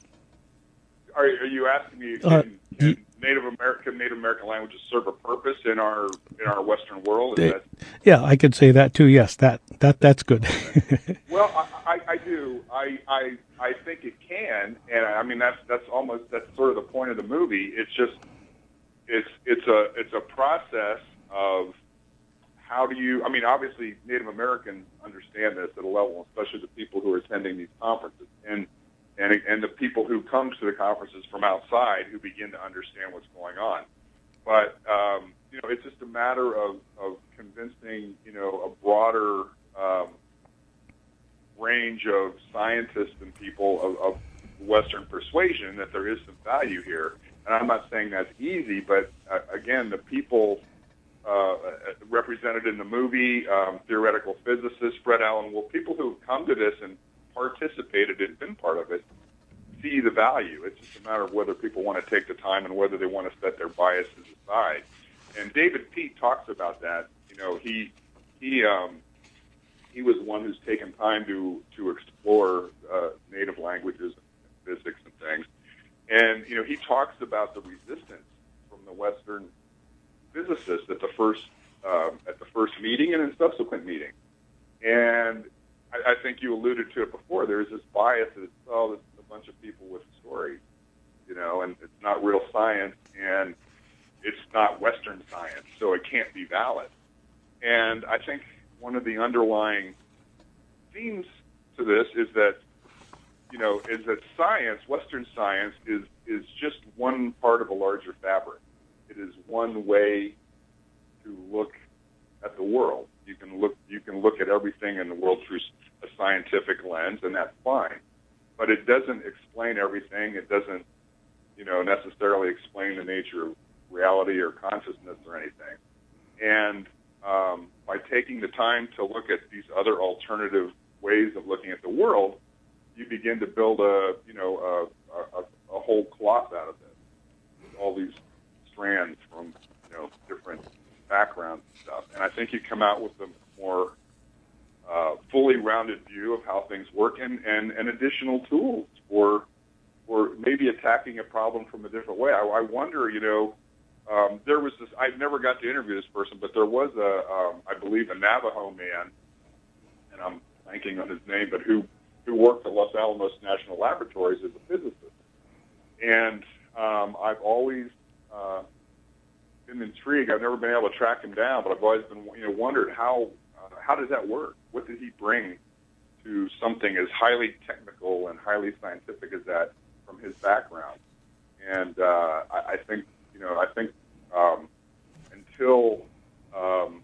Are, are you asking me, Uh, can, can Native American Native American languages serve a purpose in our in our Western world? Is that... Yeah, I could say that too. Yes, that that that's good. Well, I, I, I do. I, I I think it can, and I mean that's that's almost that's sort of the point of the movie. It's just it's it's a it's a process of how do you. I mean, obviously Native Americans understand this at a level, especially the people who are attending these conferences, and and and the people who come to the conferences from outside who begin to understand what's going on. But um, you know, it's just a matter of of convincing you know a broader um, range of scientists and people of, of Western persuasion that there is some value here. And I'm not saying that's easy, but uh, again, the people uh, represented in the movie, um, theoretical physicists, Fred Alan Wolf, people who have come to this and participated and been part of it, see the value. It's just a matter of whether people want to take the time and whether they want to set their biases aside. And David Peat talks about that. You know, he he um, he was one who's taken time to to explore uh, native languages and physics and things. And you know, he talks about the resistance from the Western physicists at the first um, at the first meeting and in subsequent meetings. And I, I think you alluded to it before. There's this bias that it's, oh, this is a bunch of people with stories, you know, and it's not real science, and it's not Western science, so it can't be valid. And I think one of the underlying themes to this is that, you know, is that science, Western science, is is just one part of a larger fabric. It is one way to look at the world. You can look you can look at everything in the world through a scientific lens, and that's fine. But it doesn't explain everything. It doesn't, you know, necessarily explain the nature of reality or consciousness or anything. And um, by taking the time to look at these other alternative ways of looking at the world, you begin to build a, you know, a, a, a whole cloth out of it, with all these strands from, you know, different backgrounds and stuff. And I think you come out with a more uh, fully rounded view of how things work, and, and, and additional tools for for maybe attacking a problem from a different way. I, I wonder, you know, um, there was this, I never got to interview this person, but there was a, um, I believe, a Navajo man, and I'm blanking on his name, but who, who worked at Los Alamos National Laboratories as a physicist. And um, I've always uh, been intrigued. I've never been able to track him down, but I've always been, you know, wondered how, uh, how does that work? What did he bring to something as highly technical and highly scientific as that from his background? And uh, I, I think, you know, I think um, until um,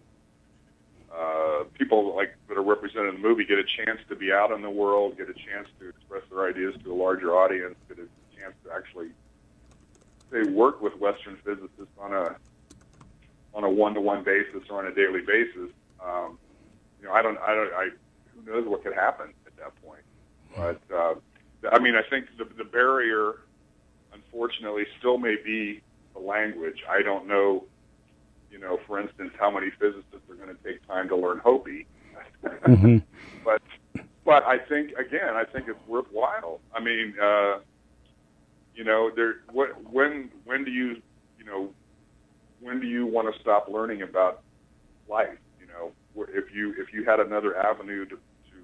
uh, people like that are represented in the movie get a chance to be out in the world, get a chance to express their ideas to a larger audience, get a chance to actually, say, work with Western physicists on a on a one-to-one basis or on a daily basis. Um, you know, I don't, I don't, I who knows what could happen at that point. But uh, I mean, I think the, the barrier, unfortunately, still may be the language. I don't know, you know, for instance, how many physicists are going to take time to learn Hopi. Mm-hmm. But, but I think, again, I think it's worthwhile. I mean, uh, you know, there. What, when, when do you, you know, when do you want to stop learning about life? You know, if you if you had another avenue to to,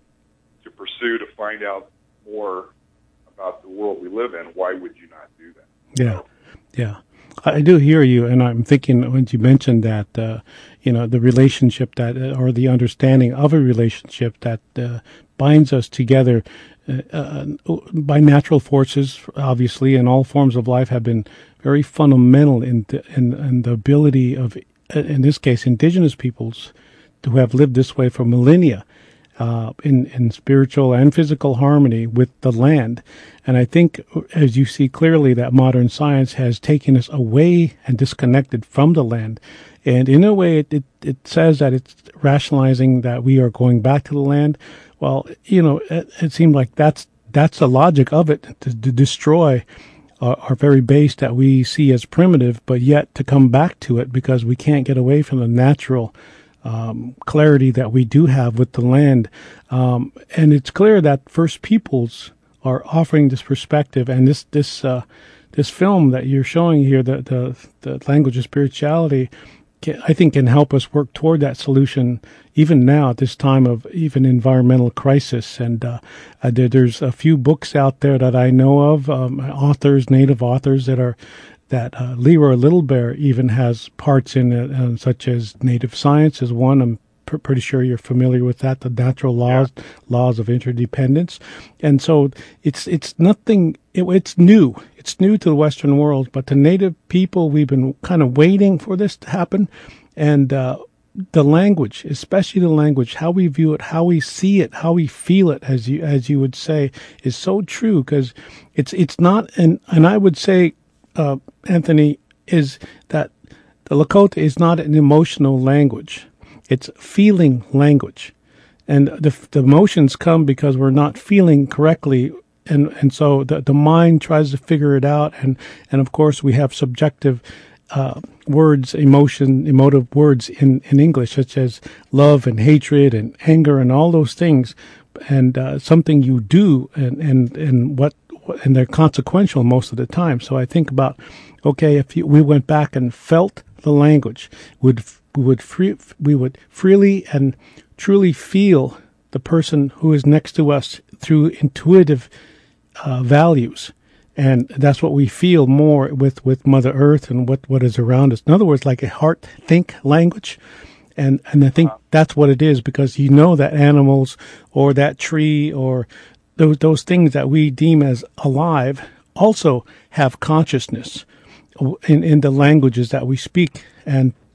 to pursue to find out more about the world we live in, why would you not do that? Yeah, yeah. I do hear you, and I'm thinking when you mentioned that, uh, you know, the relationship that, uh, or the understanding of a relationship that uh, binds us together uh, uh, by natural forces, obviously, and all forms of life have been very fundamental in the, in, in the ability of, in this case, indigenous peoples who have lived this way for millennia. Uh, in, in spiritual and physical harmony with the land. And I think, as you see clearly, that modern science has taken us away and disconnected from the land. And in a way, it, it, it says that it's rationalizing that we are going back to the land. Well, you know, it, it seemed like that's that's the logic of it, to, to destroy our, our very base that we see as primitive, but yet to come back to it because we can't get away from the natural Um, clarity that we do have with the land. Um, and it's clear that First Peoples are offering this perspective, and this, this, uh, this film that you're showing here, the, the, the language of spirituality, can, I think can help us work toward that solution even now at this time of even environmental crisis. And, uh, uh there, there's a few books out there that I know of, um, authors, native authors that are that uh, Leroy Little Bear even has parts in it, uh, such as native science is one. I'm pr- pretty sure you're familiar with that, the natural laws, yeah. laws of interdependence. And so it's it's nothing, it, it's new. It's new to the Western world, but to native people, we've been kind of waiting for this to happen. And uh, the language, especially the language, how we view it, how we see it, how we feel it, as you as you would say, is so true, because it's, it's not, and, and I would say, Uh, Anthony, is that the Lakota is not an emotional language. It's feeling language. And the, the emotions come because we're not feeling correctly. And, and so the, the mind tries to figure it out. And, and of course, we have subjective uh, words, emotion, emotive words in, in English, such as love and hatred and anger and all those things. And uh, something you do and, and, and what and they're consequential most of the time. So I think about, okay, if you, we went back and felt the language, would we would free, we would freely and truly feel the person who is next to us through intuitive uh, values, and that's what we feel more with, with Mother Earth and what, what is around us. In other words, like a heart think language. And and I think that's what it is, because you know that animals or that tree or Those those things that we deem as alive also have consciousness in, in the languages that we speak. And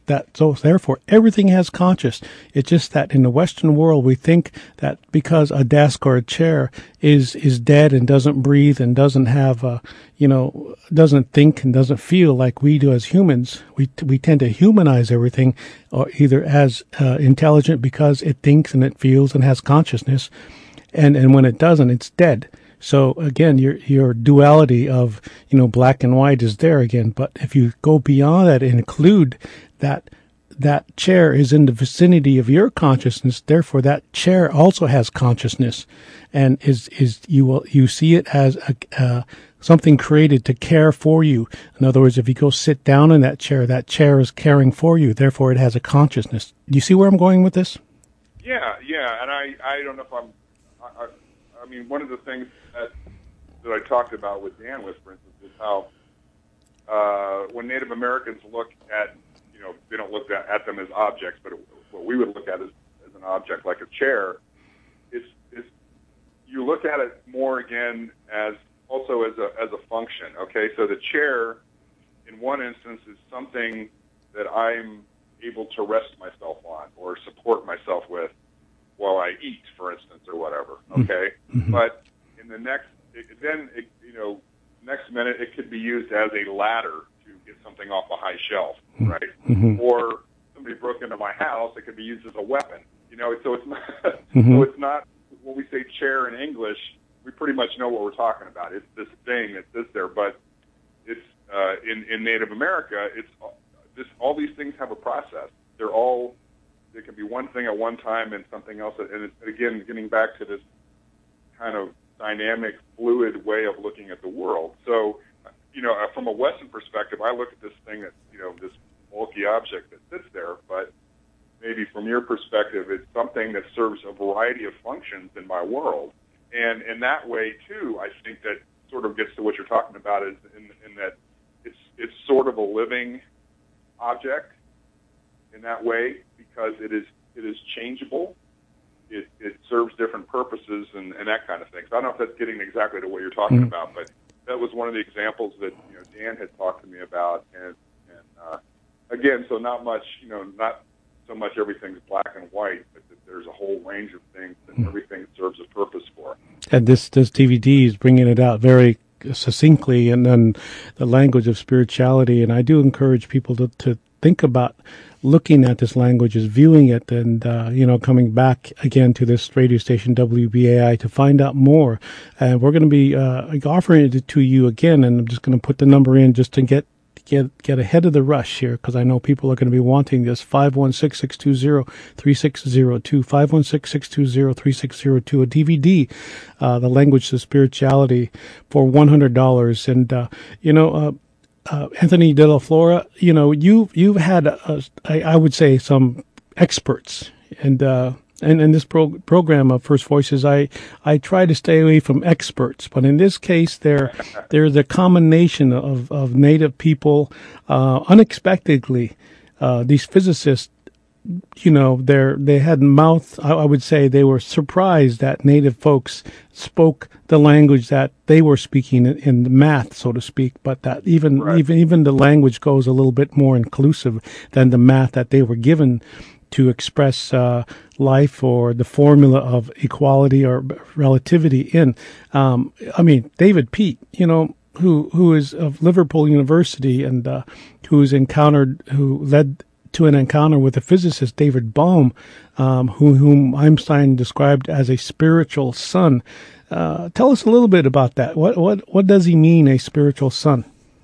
that so therefore everything has conscious. It's just that in the Western world we think that because a desk or a chair is is dead and doesn't breathe and doesn't have a, you know, doesn't think and doesn't feel like we do as humans, we we tend to humanize everything, or either as uh, intelligent because it thinks and it feels and has consciousness, and and when it doesn't, it's dead. So again, your your duality of, you know, black and white is there again. But if you go beyond that and include that that chair is in the vicinity of your consciousness, therefore that chair also has consciousness, and is is you will you see it as a uh, something created to care for you. In other words, if you go sit down in that chair, that chair is caring for you. Therefore, it has a consciousness. Do you see where I'm going with this? Yeah, yeah, and I I don't know if I'm. I, I, I mean, one of the things that, that I talked about with Dan was, for instance, is how uh, when Native Americans look at, you know, they don't look at, at them as objects, but what we would look at as, as an object, like a chair, it's, it's you look at it more again as also as a as a function. Okay, so the chair, in one instance, is something that I'm able to rest myself on or support myself with while I eat, for instance, or whatever. Okay, mm-hmm. But in the next, it, then it, you know, next minute it could be used as a ladder to get something off a high shelf, right? Mm-hmm. Or somebody broke into my house, it could be used as a weapon. You know, so it's not. Mm-hmm. So it's not when we say chair in English, we pretty much know what we're talking about. It's this thing that sits there, but it's uh, in in Native America, it's this. All these things have a process. They're all. It can be one thing at one time and something else. And it's, again, getting back to this kind of dynamic, fluid way of looking at the world. So, you know, from a Western perspective, I look at this thing that, you know, this bulky object that sits there, but maybe from your perspective, it's something that serves a variety of functions in my world. And in that way, too, I think that sort of gets to what you're talking about is in, in that it's it's sort of a living object in that way, because it is it is changeable, it, it serves different purposes and, and that kind of thing. So I don't know if that's getting exactly to what you're talking Mm-hmm. about, but that was one of the examples that, you know, Dan had talked to me about. And, and uh, again, so not much, you know, not so much everything's black and white, but that there's a whole range of things that Mm-hmm. everything serves a purpose for. And this this D V D is bringing it out very succinctly, and then the language of spirituality. And I do encourage people to, to think about looking at this language, is viewing it, and uh, you know, coming back again to this radio station W B A I to find out more. And we're going to be uh, offering it to you again, and I'm just going to put the number in just to get get get ahead of the rush here, because I know people are going to be wanting this. five one six, six two zero, three six zero two, five one six, six two zero, three six zero two, a D V D, uh, The Language of Spirituality, for one hundred dollars. And, uh, you know, uh, uh, Anthony De La Flora, you know, you, you've had, uh, I, I would say, some experts, and, uh, And in this pro- program of First Voices, I, I try to stay away from experts. But in this case, they're, they're the combination of, of native people, uh, unexpectedly, uh, these physicists, you know, they're, they had mouth, I, I would say they were surprised that native folks spoke the language that they were speaking in, in the math, so to speak, but that even, Right. even, even the language goes a little bit more inclusive than the math that they were given to express uh, life, or the formula of equality or relativity in. Um, I mean, David Peat, you know, who who is of Liverpool University, and uh, who's encountered, who led to an encounter with the physicist David Bohm, um, who, whom Einstein described as a spiritual son. Uh, tell us a little bit about that. What what what does he mean, a spiritual son?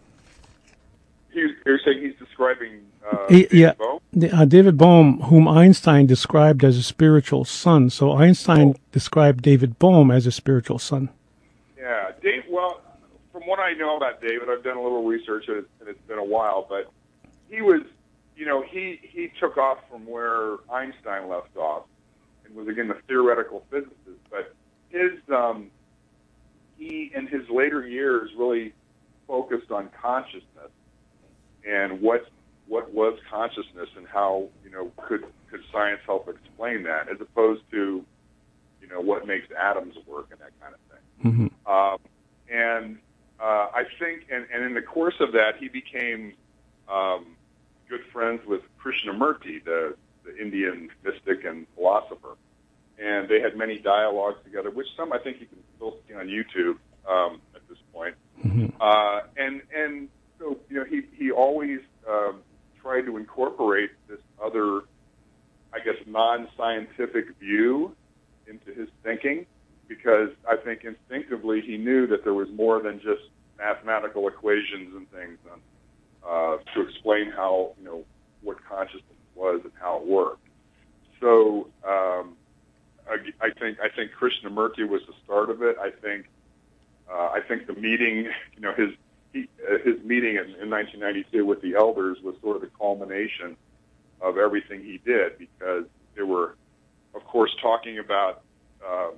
You're saying he's describing uh, He- David yeah, Bohm? Uh, David Bohm, whom Einstein described as a spiritual son. So Einstein Oh. described David Bohm as a spiritual son. Yeah, Dave. Well, from what I know about David, I've done a little research, and it's, and it's been a while. But he was, you know, he he took off from where Einstein left off, and was again the theoretical physicist. But his um, he in his later years really focused on consciousness and what what was consciousness, and how, you know, could could science help explain that, as opposed to, you know, what makes atoms work and that kind of thing. Mm-hmm. Um, and uh, I think, and, and in the course of that, he became um, good friends with Krishnamurti, the, the Indian mystic and philosopher. And they had many dialogues together, which some I think you can still see on YouTube um, at this point. Mm-hmm. Uh, and and so you know he he always um, tried to incorporate this other, I guess, non-scientific view into his thinking, because I think instinctively he knew that there was more than just mathematical equations and things on, uh, to explain how you know what consciousness was and how it worked. So. Um, I think I think Krishnamurti was the start of it. I think uh, I think the meeting, you know, his he, uh, his meeting in, in nineteen ninety-two with the elders was sort of the culmination of everything he did, because they were, of course, talking about um,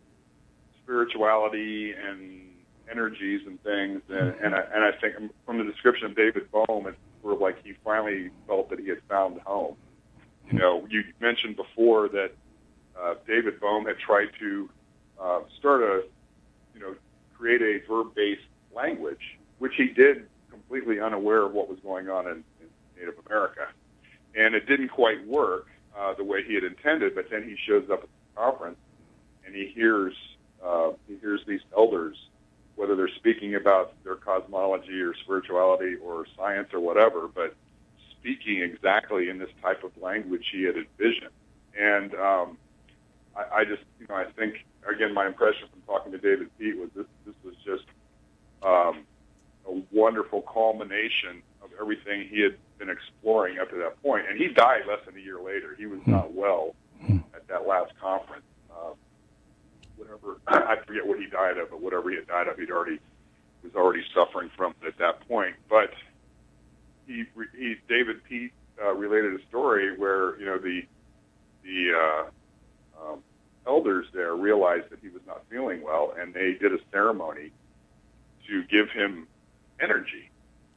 spirituality and energies and things. And, and I, and I think from the description of David Bohm, it's sort of like he finally felt that he had found home. You know, you mentioned before that. Uh, David Bohm had tried to uh, start a, you know, create a verb-based language, which he did completely unaware of what was going on in, in Native America. And it didn't quite work uh, the way he had intended, but then he shows up at the conference and he hears, uh, he hears these elders, whether they're speaking about their cosmology or spirituality or science or whatever, but speaking exactly in this type of language he had envisioned. And, um, I just, you know, I think, again, my impression from talking to David Peat was this, this was just um, a wonderful culmination of everything he had been exploring up to that point. And he died less than a year later. He was not well at that last conference. Uh, whatever, I forget what he died of, but whatever he had died of, he'd already was already suffering from it at that point. But he, he David Peat uh, related a story where, you know, the, the, uh, Um, elders there realized that he was not feeling well, and they did a ceremony to give him energy.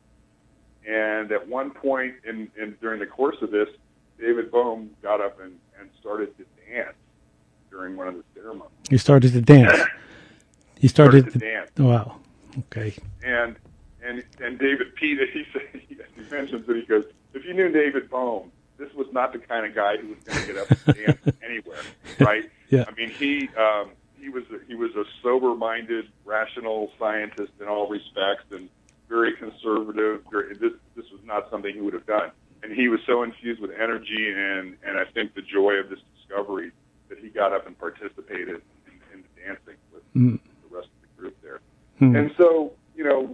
And at one point in, in during the course of this, David Bohm got up and, and started to dance during one of the ceremonies. He started to dance. He started, started to, to dance. Wow. Okay. And and and David Peat, he said, he mentions that he goes, if you knew David Bohm, this was not the kind of guy who was going to get up and dance anywhere, right? Yeah. I mean, he um, he was a, he was a sober-minded, rational scientist in all respects, and very conservative. Very, this this was not something he would have done, and he was so infused with energy and and I think the joy of this discovery that he got up and participated in, in the dancing with mm. the rest of the group there. Mm. And so, you know,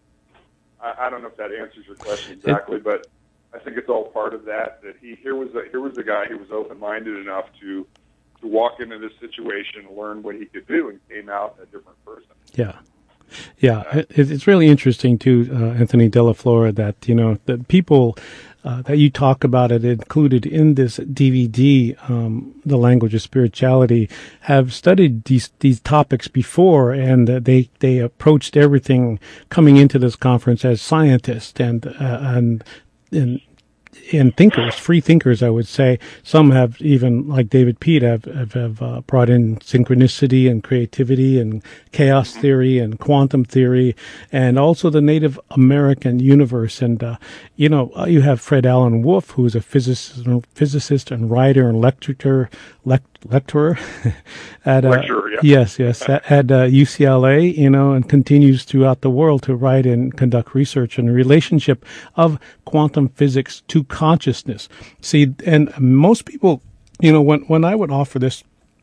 I, I don't know if that answers your question exactly, it, but. I think it's all part of that. That he here was a, here was a guy who was open-minded enough to to walk into this situation, learn what he could do, and came out a different person. Yeah, yeah. Uh, it, it's really interesting too, uh, Anthony Della Flora, that you know the people uh, that you talk about it included in this D V D, um, The Language of Spirituality, have studied these these topics before, and uh, they they approached everything coming into this conference as scientists and uh, and. And, and thinkers, free thinkers, I would say. Some have even, like David Peat, have, have, have uh, brought in synchronicity and creativity and chaos theory and quantum theory, and also the Native American universe. And, uh, you know, you have Fred Alan Wolf, who is a physicist, physicist and writer and lecturer, lect, lecturer at uh, lecturer, yeah. yes, yes, at, at uh, U C L A, you know, and continues throughout the world to write and conduct research on the relationship of quantum physics to consciousness. See, and most people, you know, when when I would offer this,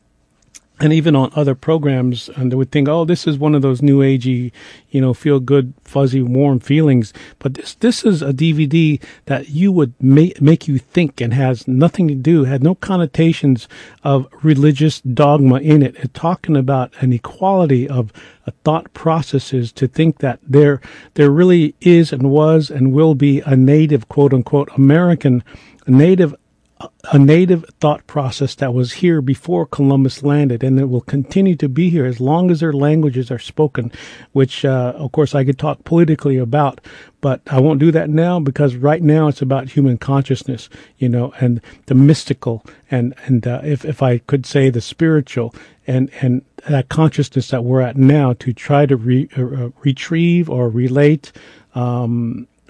and even on other programs, and they would think, oh, this is one of those new agey, you know, feel good, fuzzy, warm feelings. But this this is a D V D that you would make make you think, and has nothing to do, had no connotations of religious dogma in it. It's talking about an equality of uh, thought processes, to think that there there really is and was and will be a native, quote unquote, American, native a native thought process that was here before Columbus landed, and it will continue to be here as long as their languages are spoken, which, uh, of course, I could talk politically about, but I won't do that now, because right now it's about human consciousness, you know, and the mystical, and, and uh, if, if I could say the spiritual, and, and that consciousness that we're at now, to try to re, uh, retrieve or relate um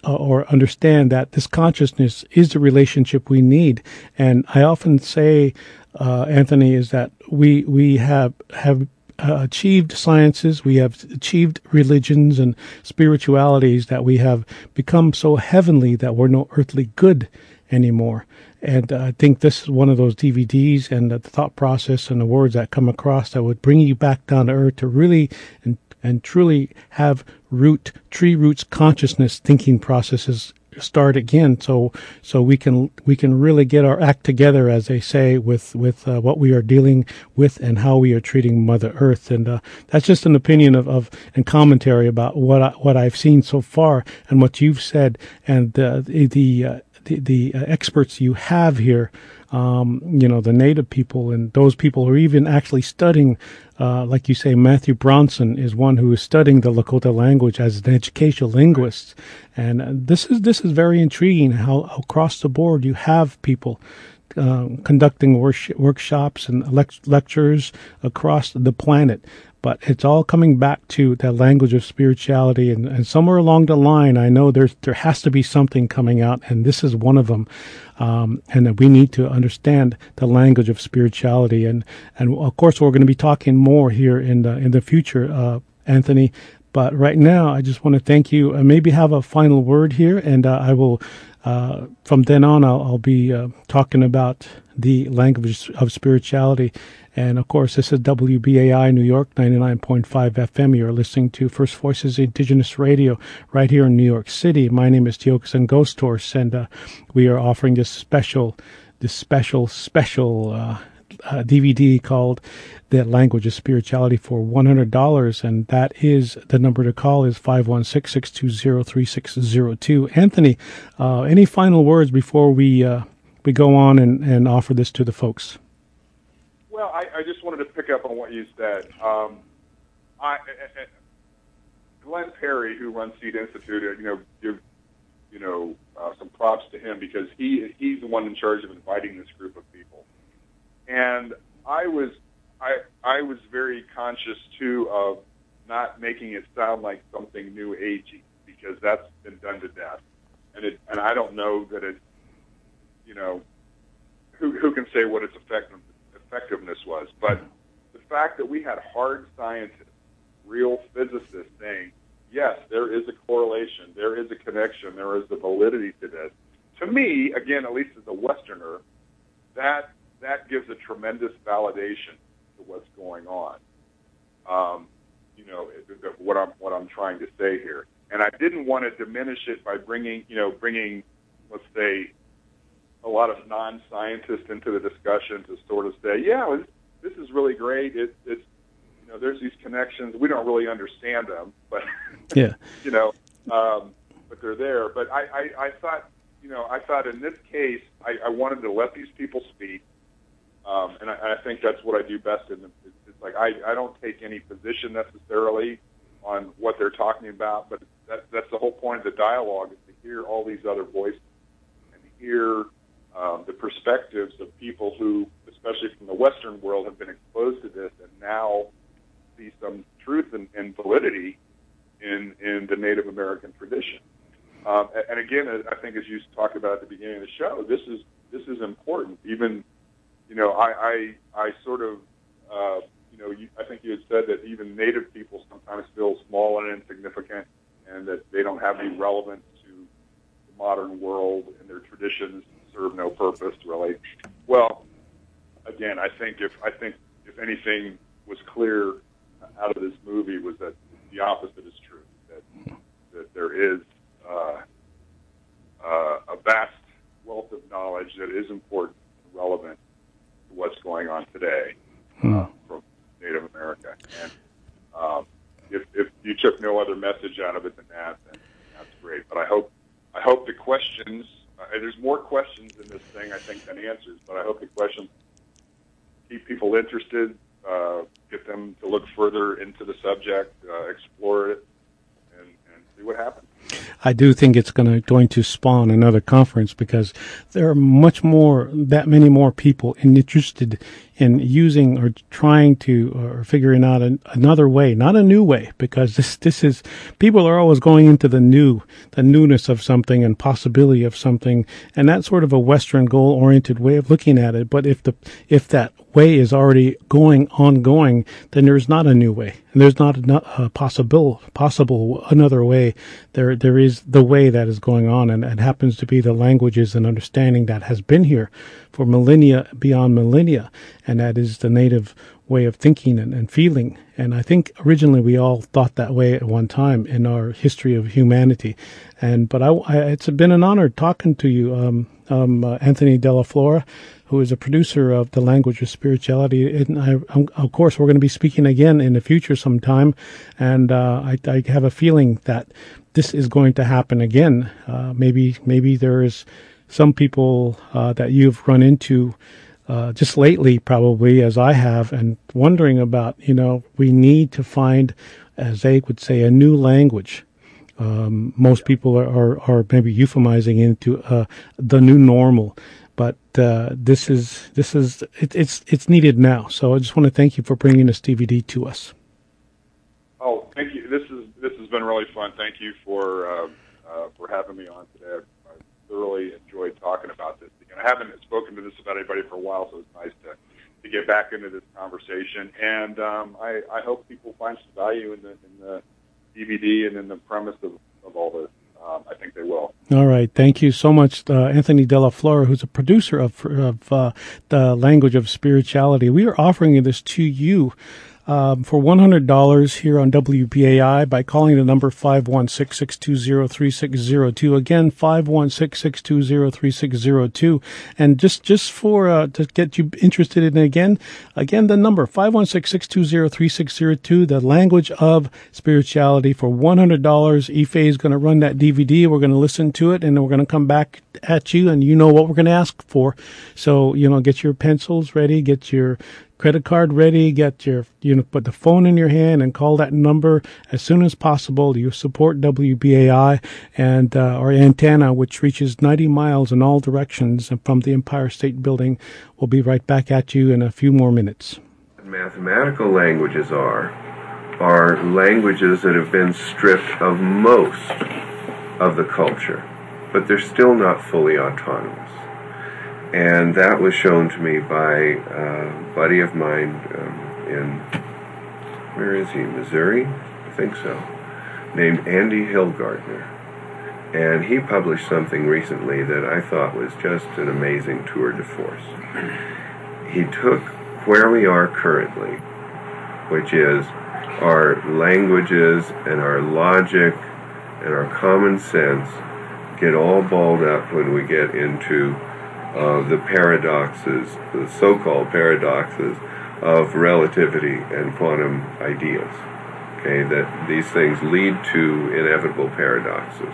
uh, or understand that this consciousness is the relationship we need. And I often say, uh, Anthony, is that we we have have uh, achieved sciences, we have achieved religions and spiritualities that we have become so heavenly that we're no earthly good anymore. And uh, I think this is one of those D V Ds and the thought process and the words that come across that would bring you back down to earth to really and and truly have root, tree roots consciousness thinking processes start again. So so we can we can really get our act together, as they say, with with uh, what we are dealing with and how we are treating Mother Earth. And uh, that's just an opinion of, of and commentary about what I, what I've seen so far and what you've said and uh, the the, uh, the the uh, experts you have here. Um, you know, the native people and those people who are even actually studying, uh, like you say, Matthew Bronson is one who is studying the Lakota language as an educational linguist. And uh, this is, this is very intriguing how across the board you have people, uh, conducting worship, workshops and lect- lectures across the planet. But it's all coming back to that language of spirituality, and, and somewhere along the line, I know there's there has to be something coming out, and this is one of them. Um, and that we need to understand the language of spirituality, and and of course we're going to be talking more here in the in the future, uh, Anthony. But right now, I just want to thank you, and maybe have a final word here, and uh, I will. Uh, from then on, I'll, I'll be uh, talking about the language of spirituality. And, of course, this is W B A I New York, ninety-nine point five F M. You're listening to First Voices Indigenous Radio right here in New York City. My name is Tiokasin Ghost Horse, and uh, we are offering this special, this special, special uh, uh, D V D called The Language of Spirituality for one hundred dollars, and that is the number to call is five one six, six two zero, three six zero two. Anthony, uh, any final words before we uh, we go on and, and offer this to the folks? Well, I, I just wanted to pick up on what you said. Um, I, I, I, Glenn Perry, who runs Seed Institute, you know, give you know uh, some props to him because he he's the one in charge of inviting this group of people. And I was I I was very conscious too of not making it sound like something new agey, because that's been done to death. And it and I don't know that it, you know, who who can say what its effective effectiveness was, but the fact that we had hard scientists, real physicists saying, yes, there is a correlation, there is a connection, there is a validity to this. To me, again, at least as a Westerner, that that gives a tremendous validation to what's going on. Um, you know, what I'm what I'm trying to say here, and I didn't want to diminish it by bringing, you know, bringing, let's say, a lot of non-scientists into the discussion to sort of say, yeah, this is really great. It, it's, you know, there's these connections. We don't really understand them, but, yeah. you know, um, but they're there. But I, I, I thought, you know, I thought in this case, I, I wanted to let these people speak. Um, and I, I think that's what I do best. In the, it's, it's like I, I don't take any position necessarily on what they're talking about, but that, that's the whole point of the dialogue, is to hear all these other voices and hear Um, the perspectives of people who, especially from the Western world, have been exposed to this and now see some truth and, and validity in, in the Native American tradition. Um, and, and again, I think as you talked about at the beginning of the show, this is this is important. Even, you know, I I, I sort of, uh, you know, you, I think you had said that even Native people sometimes feel small and insignificant, and that they don't have any relevance to the modern world, and their traditions serve no purpose, really. Well, again, I think if I think if anything was clear out of this movie was that the opposite is true. That that there is uh, uh, a vast wealth of knowledge that is important and relevant to what's going on today hmm. uh, from Native America. And um, if if you took no other message out of it than that, then that's great. But I hope I hope the questions. Uh, there's more questions in this thing, I think, than answers, but I hope the questions keep people interested, uh, get them to look further into the subject, uh, explore it, and, and see what happens. I do think it's going to going to spawn another conference because there are much more, that many more people interested in using or trying to or figuring out an, another way, not a new way, because this this is, people are always going into the new, the newness of something and possibility of something, and that's sort of a Western goal-oriented way of looking at it. But if the if that way is already going ongoing, then there's not a new way, and there's not a, a possible possible another way. There there is the way that is going on, and it happens to be the languages and understanding that has been here for millennia beyond millennia, and that is the native way of thinking and, and feeling. And I think originally we all thought that way at one time in our history of humanity. And but I, I it's been an honor talking to you, um, um, uh, Anthony Della Flora, who is a producer of The Language of Spirituality. And I, um, of course, we're going to be speaking again in the future sometime. And uh, I, I have a feeling that this is going to happen again. Uh, maybe maybe there is some people uh, that you've run into uh, just lately, probably, as I have, and wondering about, you know, we need to find, as they would say, a new language. Um, most people are, are, are maybe euphemizing into uh, the new normal. But uh, this is this is it, it's it's needed now. So I just want to thank you for bringing this D V D to us. Oh, thank you. This is this has been really fun. Thank you for uh, uh, for having me on today. I, I thoroughly enjoyed talking about this. You know, I haven't spoken to this about anybody for a while, so it's nice to to get back into this conversation. And um, I, I hope people find some value in the in the D V D and in the premise of, of all this. Um, I think they will. All right. Thank you so much, uh, Anthony Della Flora, who's a producer of, of uh, The Language of Spirituality. We are offering this to you um, for one hundred dollars here on W B A I by calling the number five one six, six two zero, three six zero two. Again, five one six, six two zero, three six zero two. And just, just for, uh, to get you interested in it again, again, the number five one six, six two zero, three six zero two, The Language of Spirituality, for one hundred dollars. Ife is going to run that D V D. We're going to listen to it, and then we're going to come back at you, and you know what we're going to ask for. So, you know, get your pencils ready, get your credit card ready, get your, you know, put the phone in your hand and call that number as soon as possible. You support W B A I and uh, our antenna, which reaches ninety miles in all directions from the Empire State Building. We'll be right back at you in a few more minutes. Mathematical languages are, are languages that have been stripped of most of the culture, but they're still not fully autonomous. And that was shown to me by a buddy of mine um, in, where is he, Missouri? I think so, named Andy Hillgardner. And he published something recently that I thought was just an amazing tour de force. He took where we are currently, which is our languages and our logic and our common sense get all balled up when we get into uh, the paradoxes, the so-called paradoxes of relativity and quantum ideas. Okay, that these things lead to inevitable paradoxes.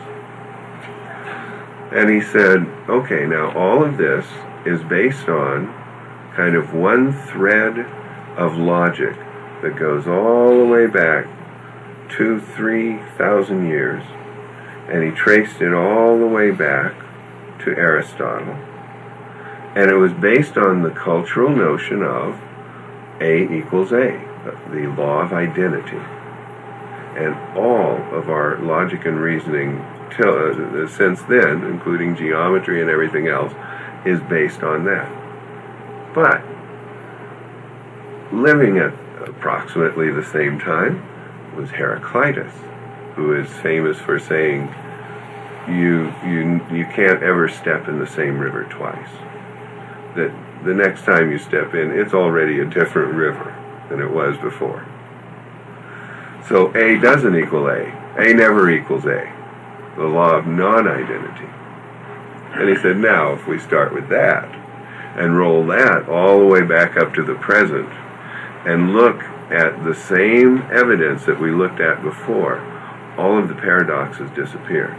And he said, okay, now all of this is based on kind of one thread of logic that goes all the way back two, three thousand years. And he traced it all the way back to Aristotle. And it was based on the cultural notion of A equals A, the law of identity. And all of our logic and reasoning till, uh, since then, including geometry and everything else, is based on that. But living at approximately the same time was Heraclitus, who is famous for saying, you you you can't ever step in the same river twice. That the next time you step in, it's already a different river than it was before. So A doesn't equal A. A never equals A. The law of non-identity. And he said, now, if we start with that, and roll that all the way back up to the present, and look at the same evidence that we looked at before, all of the paradoxes disappear.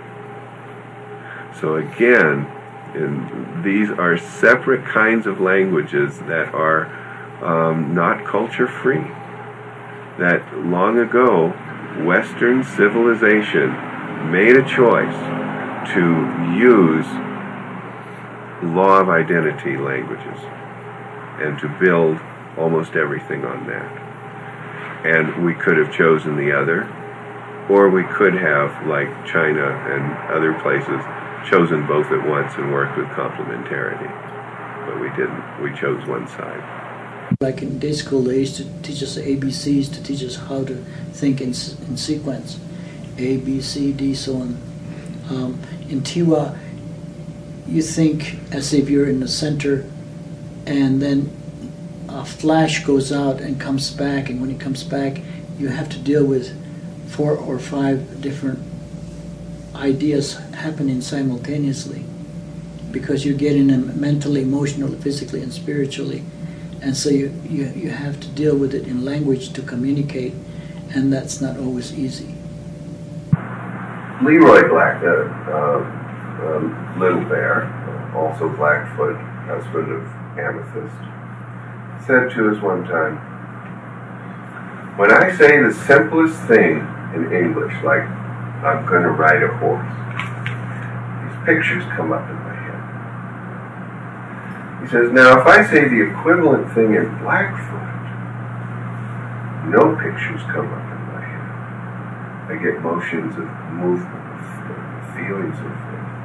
So again, in, these are separate kinds of languages that are um, not culture-free. That long ago, Western civilization made a choice to use law of identity languages and to build almost everything on that. And we could have chosen the other, or we could have, like China and other places, chosen both at once and worked with complementarity. But we didn't. We chose one side. Like in day school, they used to teach us A B Cs to teach us how to think in, in sequence. A, B, C, D, so on. Um, in Tiwa, you think as if you're in the center, and then a flash goes out and comes back, and when it comes back, you have to deal with four or five different ideas happening simultaneously, because you're getting them mentally, emotionally, physically, and spiritually. And so you, you, you have to deal with it in language to communicate, and that's not always easy. Leroy Black, uh, uh, uh, Little Bear, uh, also Blackfoot, husband of Amethyst, said to us one time, when I say the simplest thing in English, like I'm going to ride a horse, these pictures come up in my head. He says, now if I say the equivalent thing in Blackfoot, no pictures come up in my head. I get motions of movement, of feelings of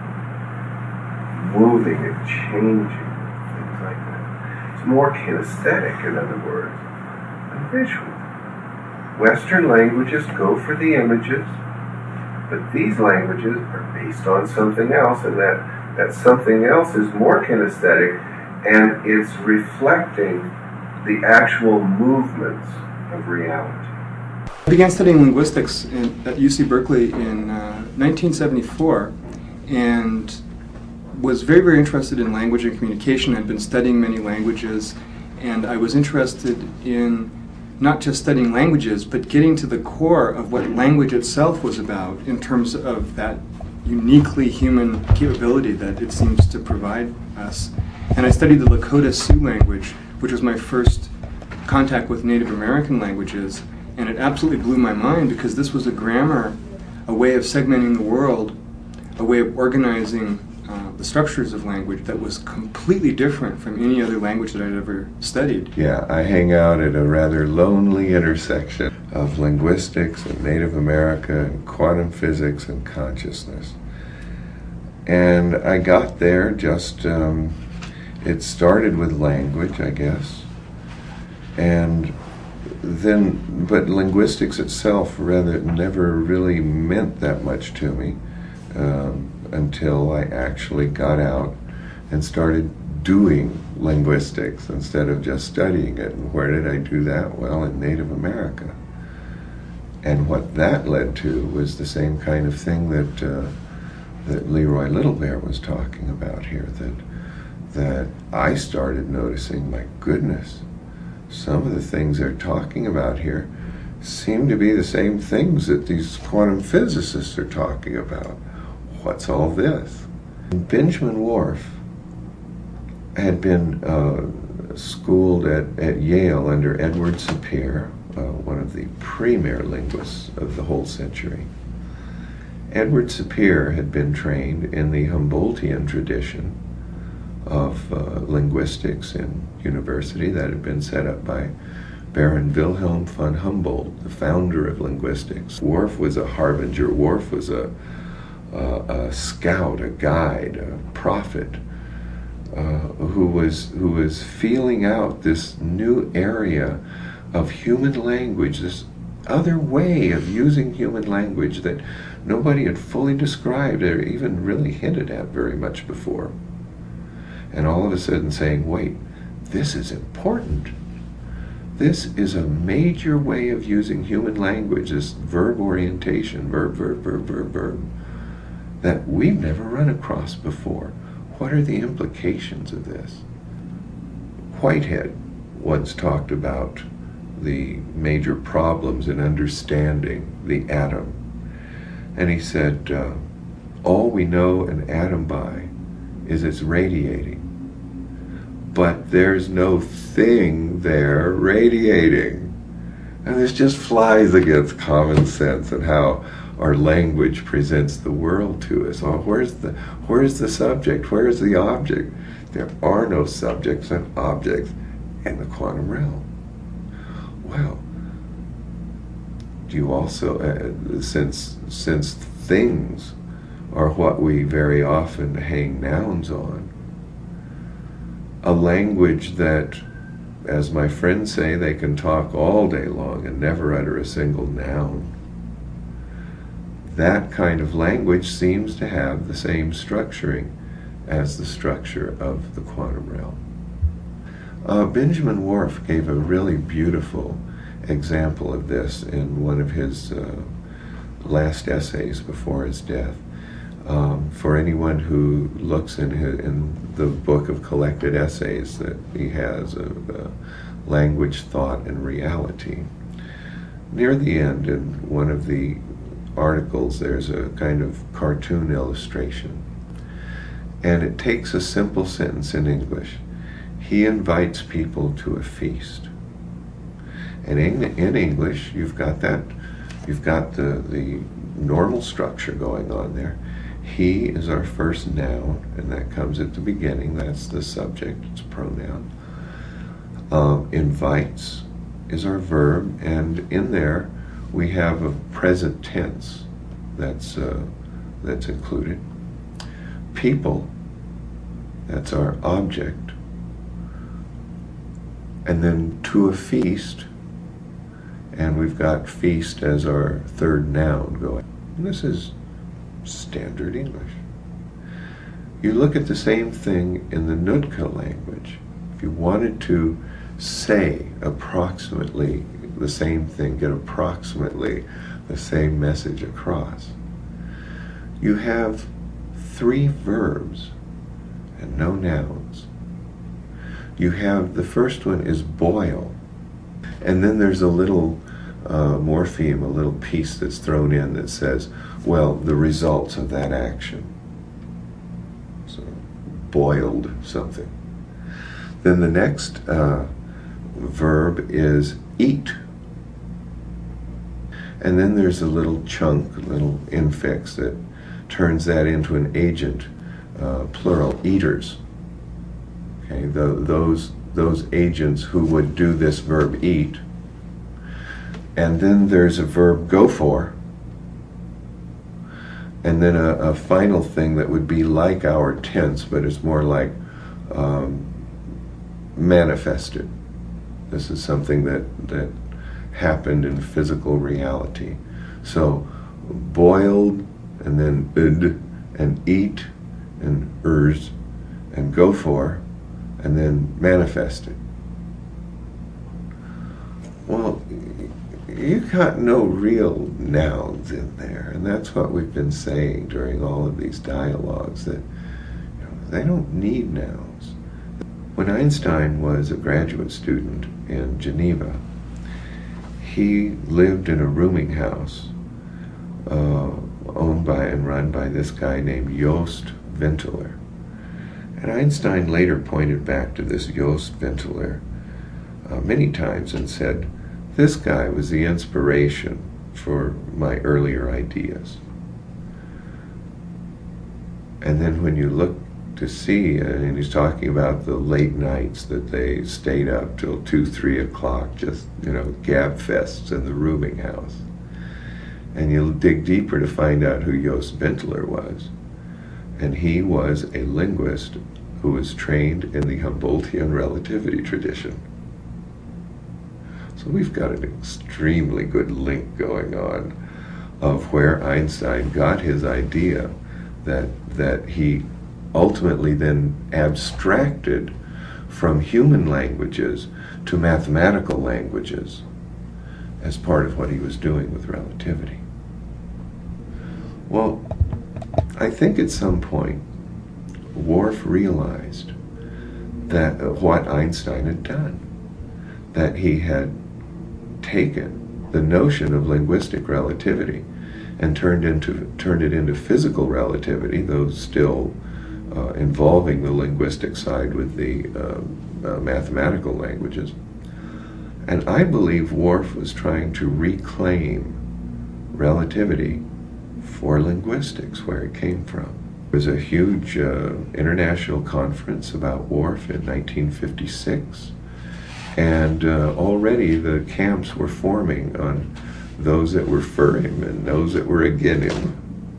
moving and changing, things like that. It's more kinesthetic, in other words, than visual. Western languages go for the images, but these languages are based on something else, and that, that something else is more kinesthetic, and it's reflecting the actual movements of reality. I began studying linguistics in, at U C Berkeley in uh, nineteen seventy-four, and was very, very interested in language and communication. I'd been studying many languages, and I was interested in not just studying languages, but getting to the core of what language itself was about in terms of that uniquely human capability that it seems to provide us. And I studied the Lakota Sioux language, which was my first contact with Native American languages, and it absolutely blew my mind because this was a grammar, a way of segmenting the world, a way of organizing uh, the structures of language that was completely different from any other language that I'd ever studied. Yeah, I hang out at a rather lonely intersection of linguistics and Native America and quantum physics and consciousness. And I got there just, um, it started with language, I guess, and then, but linguistics itself rather never really meant that much to me um, until I actually got out and started doing linguistics instead of just studying it. And where did I do that? Well, in Native America. And what that led to was the same kind of thing that uh, that Leroy Little Bear was talking about here, that that I started noticing, my goodness, some of the things they're talking about here seem to be the same things that these quantum physicists are talking about. What's all this? Benjamin Whorf had been uh, schooled at, at Yale under Edward Sapir, uh, one of the premier linguists of the whole century. Edward Sapir had been trained in the Humboldtian tradition of uh, linguistics in university that had been set up by Baron Wilhelm von Humboldt, the founder of linguistics. Whorf was a harbinger. Whorf was a, a, a scout, a guide, a prophet, uh, who was who was feeling out this new area of human language, this other way of using human language that nobody had fully described or even really hinted at very much before. And all of a sudden saying, wait, this is important. This is a major way of using human language, this verb orientation, verb, verb, verb, verb, verb, that we've never run across before. What are the implications of this? Whitehead once talked about the major problems in understanding the atom. And he said, uh, all we know an atom by is it's radiating. But there's no thing there radiating. And this just flies against common sense and how our language presents the world to us. Oh, where's the where's the subject? Where's the object? There are no subjects and objects in the quantum realm. Well, do you also, uh, since since things are what we very often hang nouns on, a language that, as my friends say, they can talk all day long and never utter a single noun, that kind of language seems to have the same structuring as the structure of the quantum realm. Uh, Benjamin Whorf gave a really beautiful example of this in one of his uh, last essays before his death. Um, for anyone who looks in, his, in the book of collected essays that he has of uh, language, thought, and reality, near the end in one of the articles there's a kind of cartoon illustration, and it takes a simple sentence in English. He invites people to a feast. And in, in English, you've got that, you've got the, the normal structure going on there. He is our first noun, and that comes at the beginning. That's the subject, it's a pronoun. Um, invites is our verb, and in there we have a present tense that's, uh, that's included. People, that's our object. And then to a feast, and we've got feast as our third noun going. And this is standard English. You look at the same thing in the Nootka language. If you wanted to say approximately the same thing, get approximately the same message across, you have three verbs and no nouns. You have, the first one is boil, and then there's a little uh, morpheme, a little piece that's thrown in that says, well, the results of that action. So, boiled something. Then the next uh, verb is eat. And then there's a little chunk, a little infix that turns that into an agent, uh, plural, eaters. Okay, the, those, those agents who would do this verb eat. And then there's a verb go for. And then a, a final thing that would be like our tense, but it's more like um, manifested. This is something that, that happened in physical reality. So boiled, and then id, and eat, and ers, and go for, and then manifested. Well, you got no real nouns in there, and that's what we've been saying during all of these dialogues, that you know, they don't need nouns. When Einstein was a graduate student in Geneva, he lived in a rooming house uh, owned by and run by this guy named Joost Ventler. And Einstein later pointed back to this Joost Ventler uh, many times and said, this guy was the inspiration for my earlier ideas. And then when you look to see, and he's talking about the late nights that they stayed up till two, three o'clock, just, you know, gab fests in the rooming house. And you dig deeper to find out who Joost Ventler was. And he was a linguist who was trained in the Humboldtian relativity tradition. So we've got an extremely good link going on of where Einstein got his idea that that he ultimately then abstracted from human languages to mathematical languages as part of what he was doing with relativity. Well, I think at some point Whorf realized that uh, what Einstein had done, that he had taken the notion of linguistic relativity and turned into turned it into physical relativity, though still uh, involving the linguistic side with the uh, uh, mathematical languages. And I believe Whorf was trying to reclaim relativity for linguistics, where it came from. There was a huge uh, international conference about Whorf in nineteen fifty-six, and uh, already the camps were forming on those that were for him and those that were against him.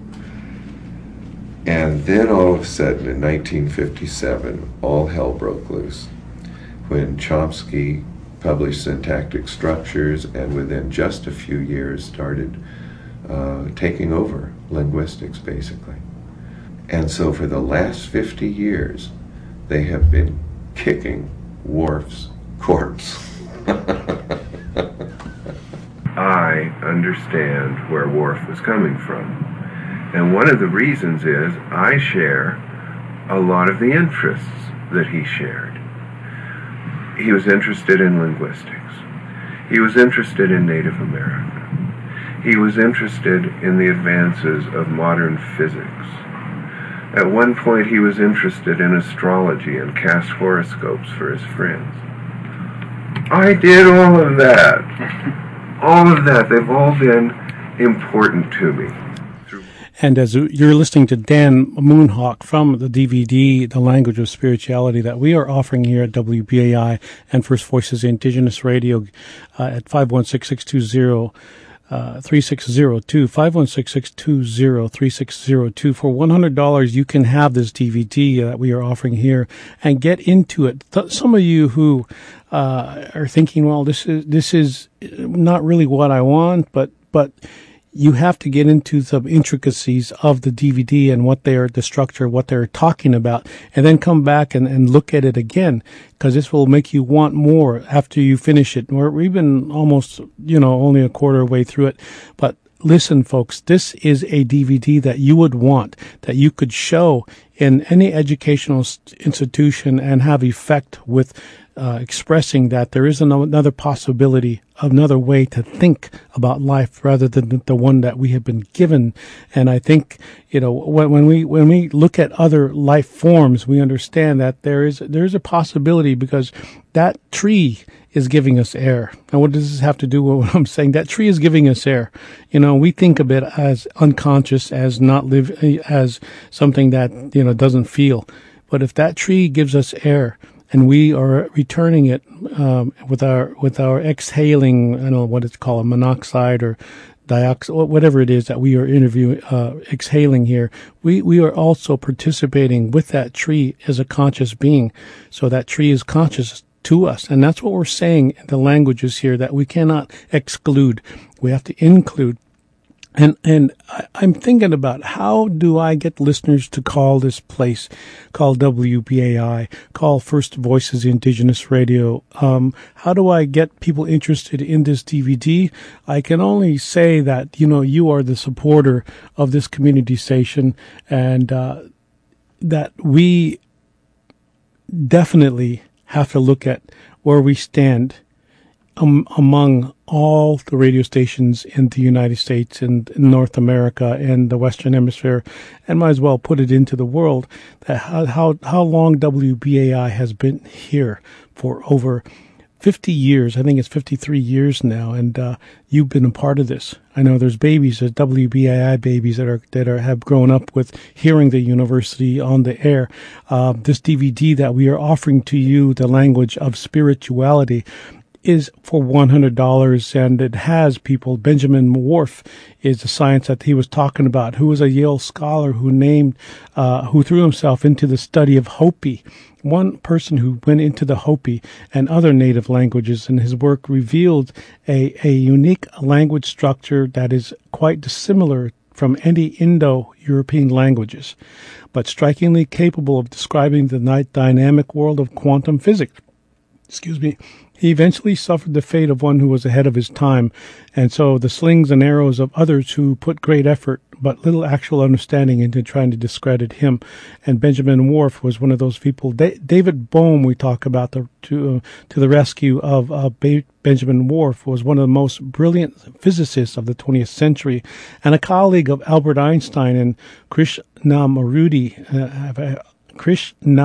And then all of a sudden in nineteen fifty-seven, all hell broke loose when Chomsky published Syntactic Structures, and within just a few years started uh, taking over linguistics, basically. And so for the last fifty years, they have been kicking Whorf's corpse. I understand where Whorf was coming from. And one of the reasons is I share a lot of the interests that he shared. He was interested in linguistics. He was interested in Native America. He was interested in the advances of modern physics. At one point, he was interested in astrology and cast horoscopes for his friends. I did all of that. All of that. They've all been important to me. And as you're listening to Dan Moonhawk from the D V D, The Language of Spirituality, that we are offering here at W B A I and First Voices Indigenous Radio uh, at five one six, six two zero, three six zero two, five one six, six two zero, three six zero two. For one hundred dollars, you can have this D V D that we are offering here and get into it. Th- some of you who uh, are thinking, well, this is this is not really what I want, but but you have to get into some intricacies of the D V D and what they're, the structure, what they're talking about, and then come back and, and look at it again, because this will make you want more after you finish it. We're, we've been almost, you know, only a quarter way through it, but listen, folks, this is a D V D that you would want, that you could show in any educational institution and have effect with uh, expressing that there is another possibility, another way to think about life rather than the one that we have been given. And I think, you know, when, when we when we look at other life forms, we understand that there is there is a possibility, because that tree is giving us air. And what does this have to do with what I'm saying? That tree is giving us air. You know, we think of it as unconscious, as not live, as something that, you know, doesn't feel. But if that tree gives us air, and we are returning it um, with our with our exhaling, I don't know what it's called, monoxide or dioxide, whatever it is that we are interviewing, uh, exhaling here, we, we are also participating with that tree as a conscious being. So that tree is conscious to us. And that's what we're saying in the languages here, that we cannot exclude. We have to include. And and I, I'm thinking about, how do I get listeners to call this place, call W B A I, call First Voices Indigenous Radio? Um, how do I get people interested in this D V D? I can only say that, you know, you are the supporter of this community station, and uh, that we definitely have to look at where we stand Um, among all the radio stations in the United States and in North America and the Western Hemisphere, and might as well put it into the world, that how, how, how long W B A I has been here for over fifty years. I think it's fifty-three years now, and uh, you've been a part of this. I know there's babies, there's W B A I babies that are that are have grown up with hearing the university on the air. Uh, this D V D that we are offering to you, The Language of Spirituality, is for one hundred dollars, and it has people. Benjamin Whorf is the science that he was talking about, who was a Yale scholar who named, uh, who threw himself into the study of Hopi. One person who went into the Hopi and other native languages, and his work revealed a, a unique language structure that is quite dissimilar from any Indo-European languages, but strikingly capable of describing the dynamic world of quantum physics. Excuse me. He eventually suffered the fate of one who was ahead of his time, and so the slings and arrows of others who put great effort but little actual understanding into trying to discredit him. And Benjamin Whorf was one of those people. Da- David Bohm, we talk about, the, to, uh, to the rescue of uh, ba- Benjamin Whorf, was one of the most brilliant physicists of the twentieth century, and a colleague of Albert Einstein and Krishnamurti. Uh, Krishnamurti.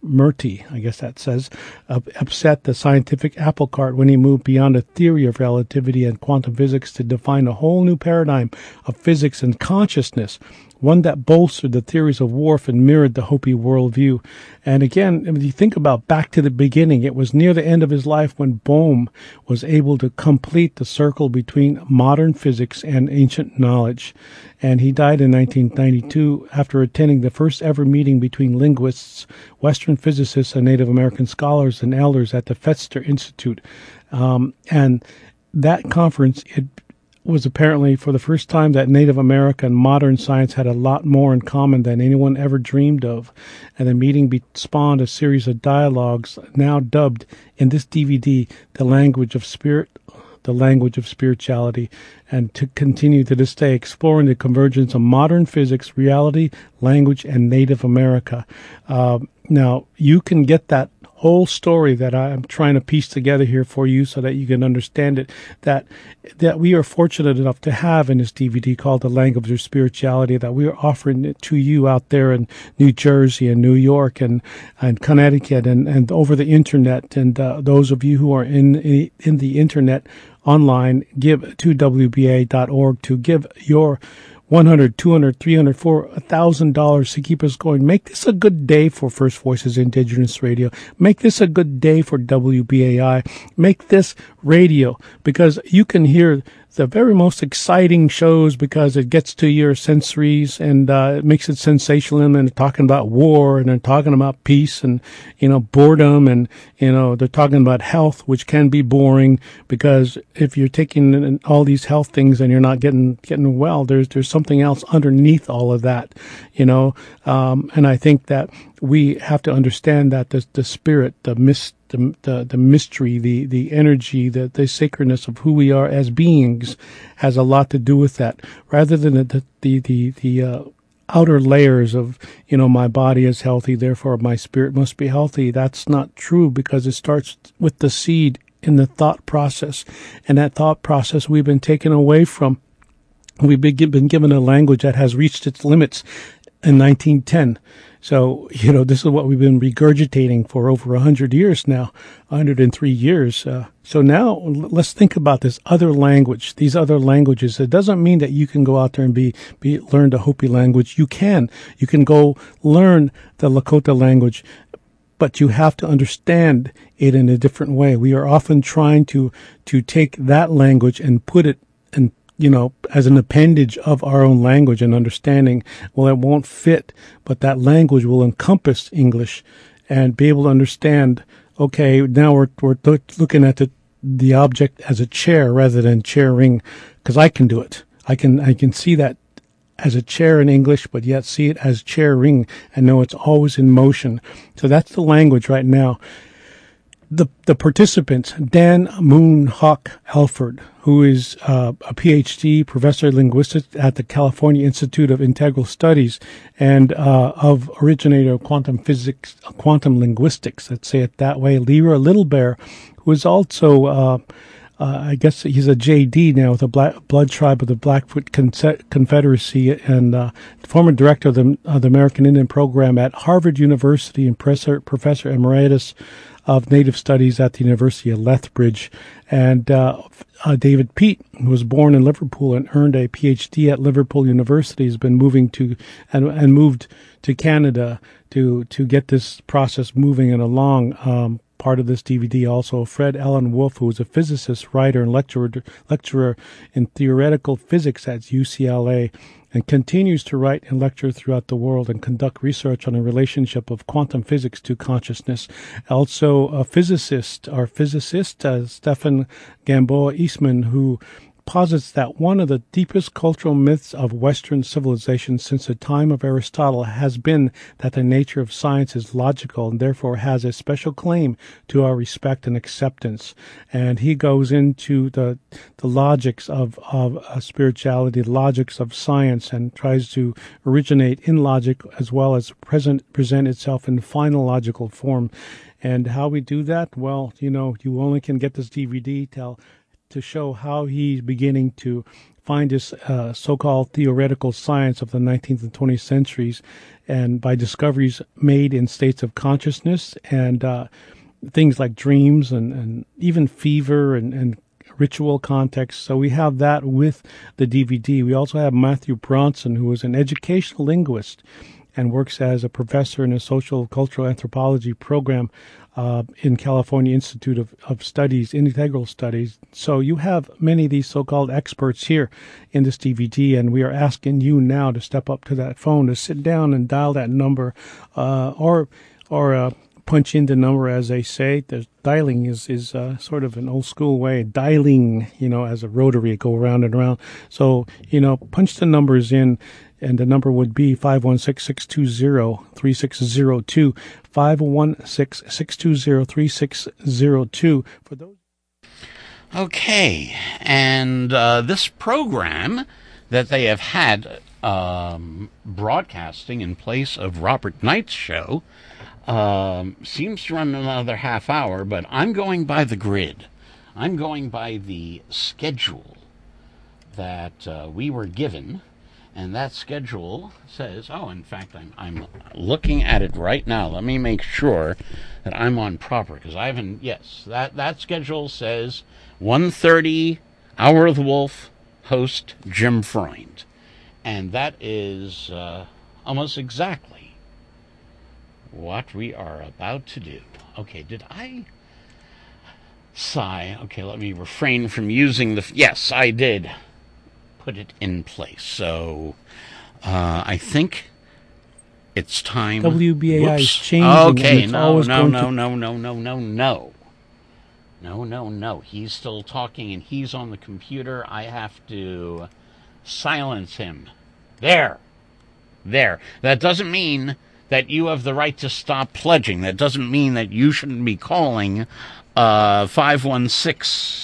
Krishnamurti, I guess that says, uh, upset the scientific apple cart when he moved beyond a theory of relativity and quantum physics to define a whole new paradigm of physics and consciousness, one that bolstered the theories of Whorf and mirrored the Hopi worldview. And again, if you think about back to the beginning, it was near the end of his life when Bohm was able to complete the circle between modern physics and ancient knowledge. And he died in nineteen ninety-two after attending the first ever meeting between linguists, Western physicists, and Native American scholars and elders at the Fetzer Institute. Um, and that conference, it was apparently for the first time that Native America and modern science had a lot more in common than anyone ever dreamed of. And the meeting be- spawned a series of dialogues now dubbed in this D V D, The Language of Spirit, The Language of Spirituality, and to continue to this day exploring the convergence of modern physics, reality, language, and Native America. Uh, now, you can get that whole story that I'm trying to piece together here for you so that you can understand it, that that we are fortunate enough to have in this D V D called The Language of Spirituality, that we are offering it to you out there in New Jersey and New York and, and Connecticut and, and over the internet. And uh, those of you who are in in the internet online, give to W B A dot org to give your one hundred, two hundred, three hundred, four hundred, one thousand dollars to keep us going. Make this a good day for First Voices Indigenous Radio. Make this a good day for W B A I. Make this radio, because you can hear the very most exciting shows because it gets to your sensories and uh, it makes it sensational. And they're talking about war and they're talking about peace and, you know, boredom, and, you know, they're talking about health, which can be boring because if you're taking all these health things and you're not getting getting well, there's there's something else underneath all of that, you know. Um, and I think that we have to understand that the the spirit, the mist. The, the the mystery, the the energy, the the sacredness of who we are as beings has a lot to do with that, rather than the the the, the uh, outer layers of, you know, my body is healthy, therefore my spirit must be healthy. That's not true, because it starts with the seed in the thought process, and that thought process we've been taken away from. We've been been given a language that has reached its limits in nineteen ten. So, you know, this is what we've been regurgitating for over one hundred years now, one hundred three years. Uh, so now let's think about this other language, these other languages. It doesn't mean that you can go out there and be, be learn the Hopi language. You can. You can go learn the Lakota language, but you have to understand it in a different way. We are often trying to, to take that language and put it in, you know, as an appendage of our own language and understanding. Well, it won't fit, but that language will encompass English and be able to understand, okay, now we're, we're looking at the, the object as a chair rather than chairing, because I can do it. I can, I can see that as a chair in English, but yet see it as chairing and know it's always in motion. So that's the language right now. The the participants, Dan Moon Hawk Alford, who is uh, a P H D professor of linguistics at the California Institute of Integral Studies and uh, of originator of quantum physics, quantum linguistics, let's say it that way. Lyra Littlebear, who is also, uh, uh, I guess he's a J D now with the Black, Blood Tribe of the Blackfoot Confederacy, and uh, former director of the, of the American Indian Program at Harvard University and professor, professor emeritus of Native Studies at the University of Lethbridge, and uh, uh, David Peat, who was born in Liverpool and earned a P H D at Liverpool University, has been moving to and, and moved to Canada to to get this process moving and along. Um, part of this D V D also Fred Allen Wolf, who is a physicist, writer, and lecturer lecturer in theoretical physics at U C L A, and continues to write and lecture throughout the world and conduct research on the relationship of quantum physics to consciousness. Also a physicist, our physicist, uh, Stefan Gamboa Eastman, who posits that one of the deepest cultural myths of Western civilization since the time of Aristotle has been that the nature of science is logical and therefore has a special claim to our respect and acceptance. And he goes into the the logics of, of uh, spirituality, the logics of science, and tries to originate in logic as well as present, present itself in final logical form. And how we do that? Well, you know, you only can get this D V D till to show how he's beginning to find this uh, so-called theoretical science of the nineteenth and twentieth centuries, and by discoveries made in states of consciousness and uh, things like dreams and, and even fever and, and ritual context. So we have that with the D V D. We also have Matthew Bronson, who is an educational linguist and works as a professor in a social cultural anthropology program uh, in California Institute of, of Studies, Integral Studies. So you have many of these so-called experts here in this D V D, and we are asking you now to step up to that phone, to sit down and dial that number, uh, or or uh, punch in the number, as they say. There's, dialing is is uh, sort of an old school way. Dialing, you know, as a rotary, go around and around. So, you know, punch the numbers in, and the number would be five one six, six two zero, three six zero two, five one six, six two zero, three six zero two. For those. Okay, and uh, this program that they have had um, broadcasting in place of Robert Knight's show um, seems to run another half hour, but I'm going by the grid. I'm going by the schedule that uh, we were given. And that schedule says, oh, in fact, I'm I'm looking at it right now. Let me make sure that I'm on proper, because I haven't, yes, that, that schedule says one thirty, Hour of the Wolf, host Jim Freund. And that is uh, almost exactly what we are about to do. Okay, did I sigh? Okay, let me refrain from using the, yes, I did put it in place. So uh, I think it's time. W B A I Whoops. is changing. Okay, it's no, no, no, to... no, no, no, no, no. No, no, no. He's still talking and he's on the computer. I have to silence him. There. There. That doesn't mean that you have the right to stop pledging. That doesn't mean that you shouldn't be calling uh, five one six,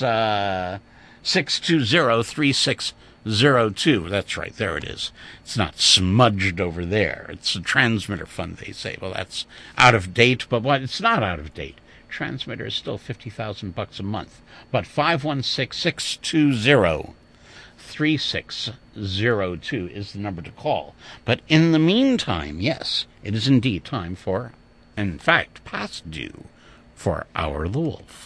six two zero, three six zero two. That's right, there it is. It's not smudged over there. It's a transmitter fund, they say. Well, that's out of date, but what? It's not out of date. Transmitter is still fifty thousand bucks a month. But five one six, six two zero, three six zero two is the number to call. But in the meantime, yes, it is indeed time for, in fact, past due, for Hour of the Wolf.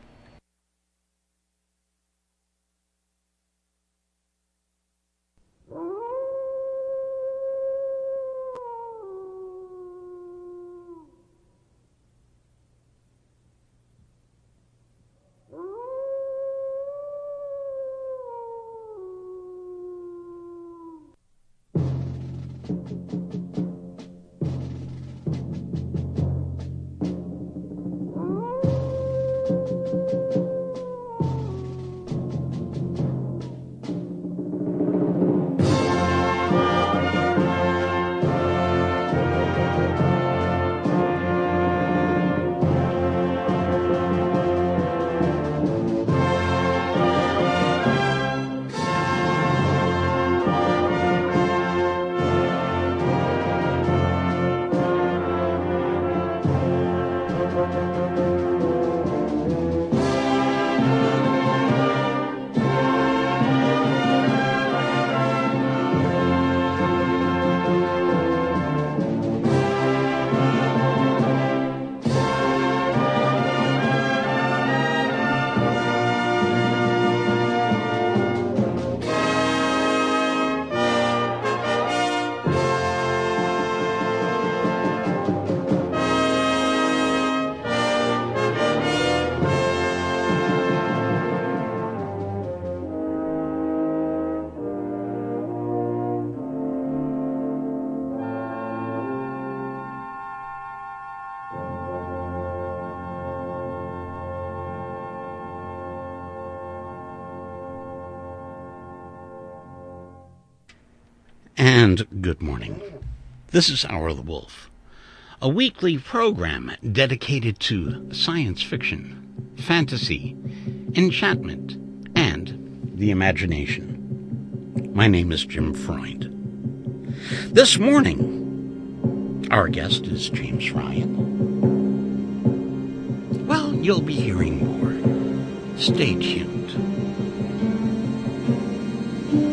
And good morning. This is Hour of the Wolf, a weekly program dedicated to science fiction, fantasy, enchantment, and the imagination. My name is Jim Freund. This morning, our guest is James Ryan. Well, you'll be hearing more. Stay tuned.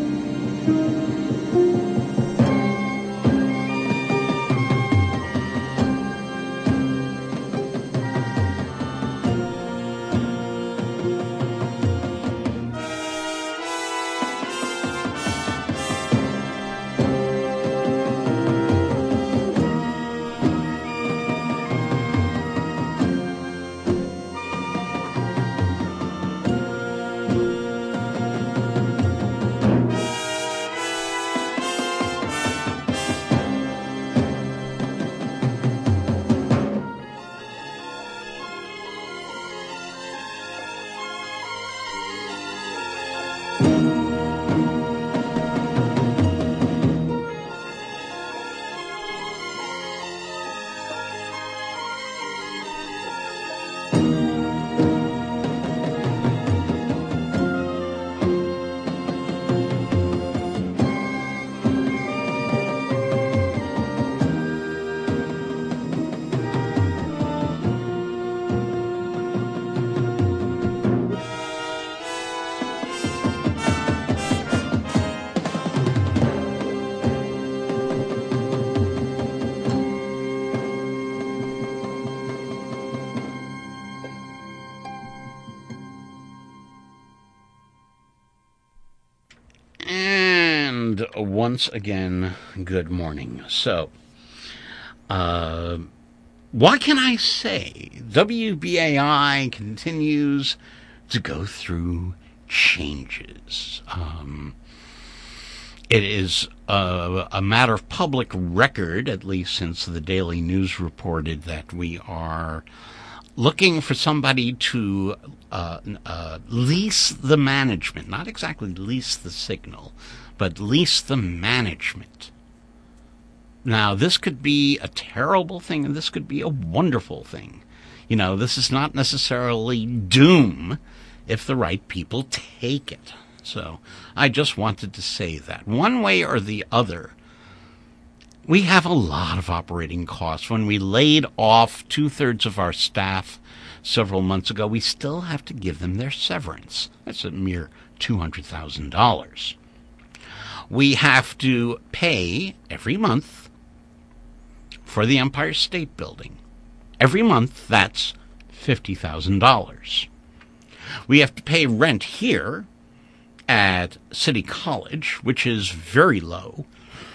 And once again, good morning. So, uh, what can I say? W B A I continues to go through changes. Um, it is a, a matter of public record, at least since the Daily News reported that we are looking for somebody to uh, uh, lease the management, not exactly lease the signal, but lease the management. Now, this could be a terrible thing, and this could be a wonderful thing. You know, this is not necessarily doom if the right people take it. So, I just wanted to say that. One way or the other, we have a lot of operating costs. When we laid off two-thirds of our staff several months ago, we still have to give them their severance. That's a mere two hundred thousand dollars. We have to pay every month for the Empire State Building. Every month, that's fifty thousand dollars. We have to pay rent here at City College, which is very low.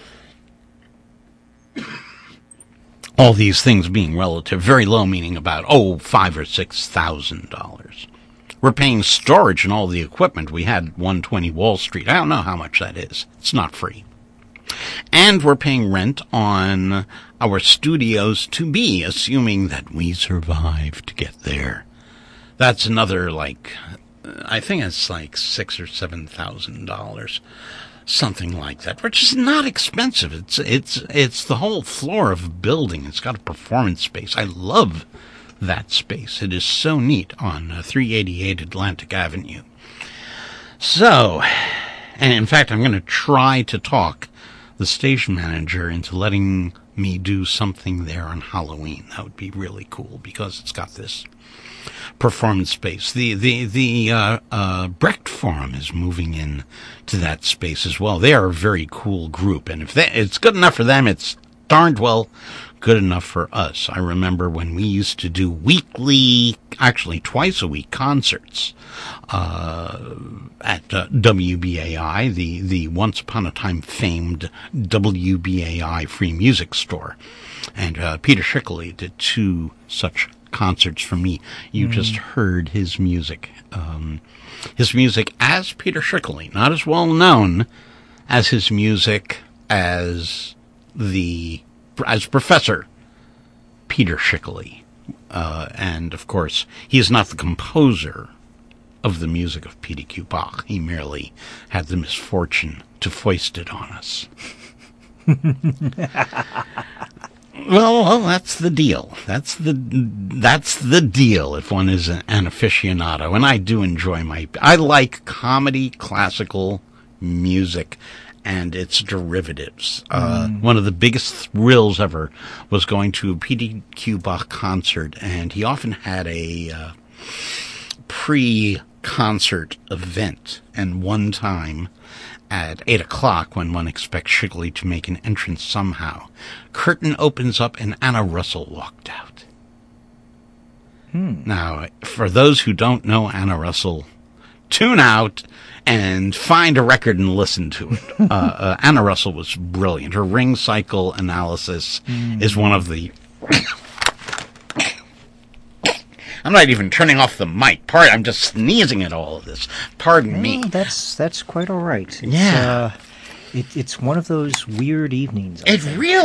All these things being relative, very low meaning about, oh, five or six thousand dollars. We're paying storage and all the equipment we had at one twenty Wall Street. I don't know how much that is. It's not free. And we're paying rent on our studios to be, assuming that we survive to get there. That's another, like, I think it's like six or seven thousand dollars. Something like that, which is not expensive. It's it's it's the whole floor of a building. It's got a performance space. I love that space. It is so neat on uh, three eighty-eight Atlantic Avenue. So, and in fact, I'm going to try to talk the station manager into letting me do something there on Halloween. That would be really cool because it's got this performance space. The the the uh, uh, Brecht Forum is moving in to that space as well. They are a very cool group, and if they, it's good enough for them, it's darned well good enough for us. I remember when we used to do weekly, actually twice a week concerts uh, at uh, W B A I, the the once upon a time famed W B A I free music store, and uh, Peter Schickley did two such concerts for me. You mm. just heard his music. Um, his music as Peter Schickley, not as well known as his music as the as Professor Peter Schickley. Uh, and of course, he is not the composer of the music of P D Q Bach. He merely had the misfortune to foist it on us. Well, well, that's the deal. That's the that's the deal if one is an, an aficionado. And I do enjoy my... I like comedy, classical music, and its derivatives. Mm. Uh, one of the biggest thrills ever was going to a P D Q Bach concert, and he often had a uh, pre-concert event. And one time, at eight o'clock, when one expects Schickley to make an entrance somehow, curtain opens up and Anna Russell walked out. Hmm. Now, for those who don't know Anna Russell, tune out and find a record and listen to it. uh, uh, Anna Russell was brilliant. Her ring cycle analysis mm. is one of the... I'm not even turning off the mic. Pardon, I'm just sneezing at all of this. Pardon well, me. That's that's quite all right. It's, yeah. Uh, it, it's one of those weird evenings. I it think. really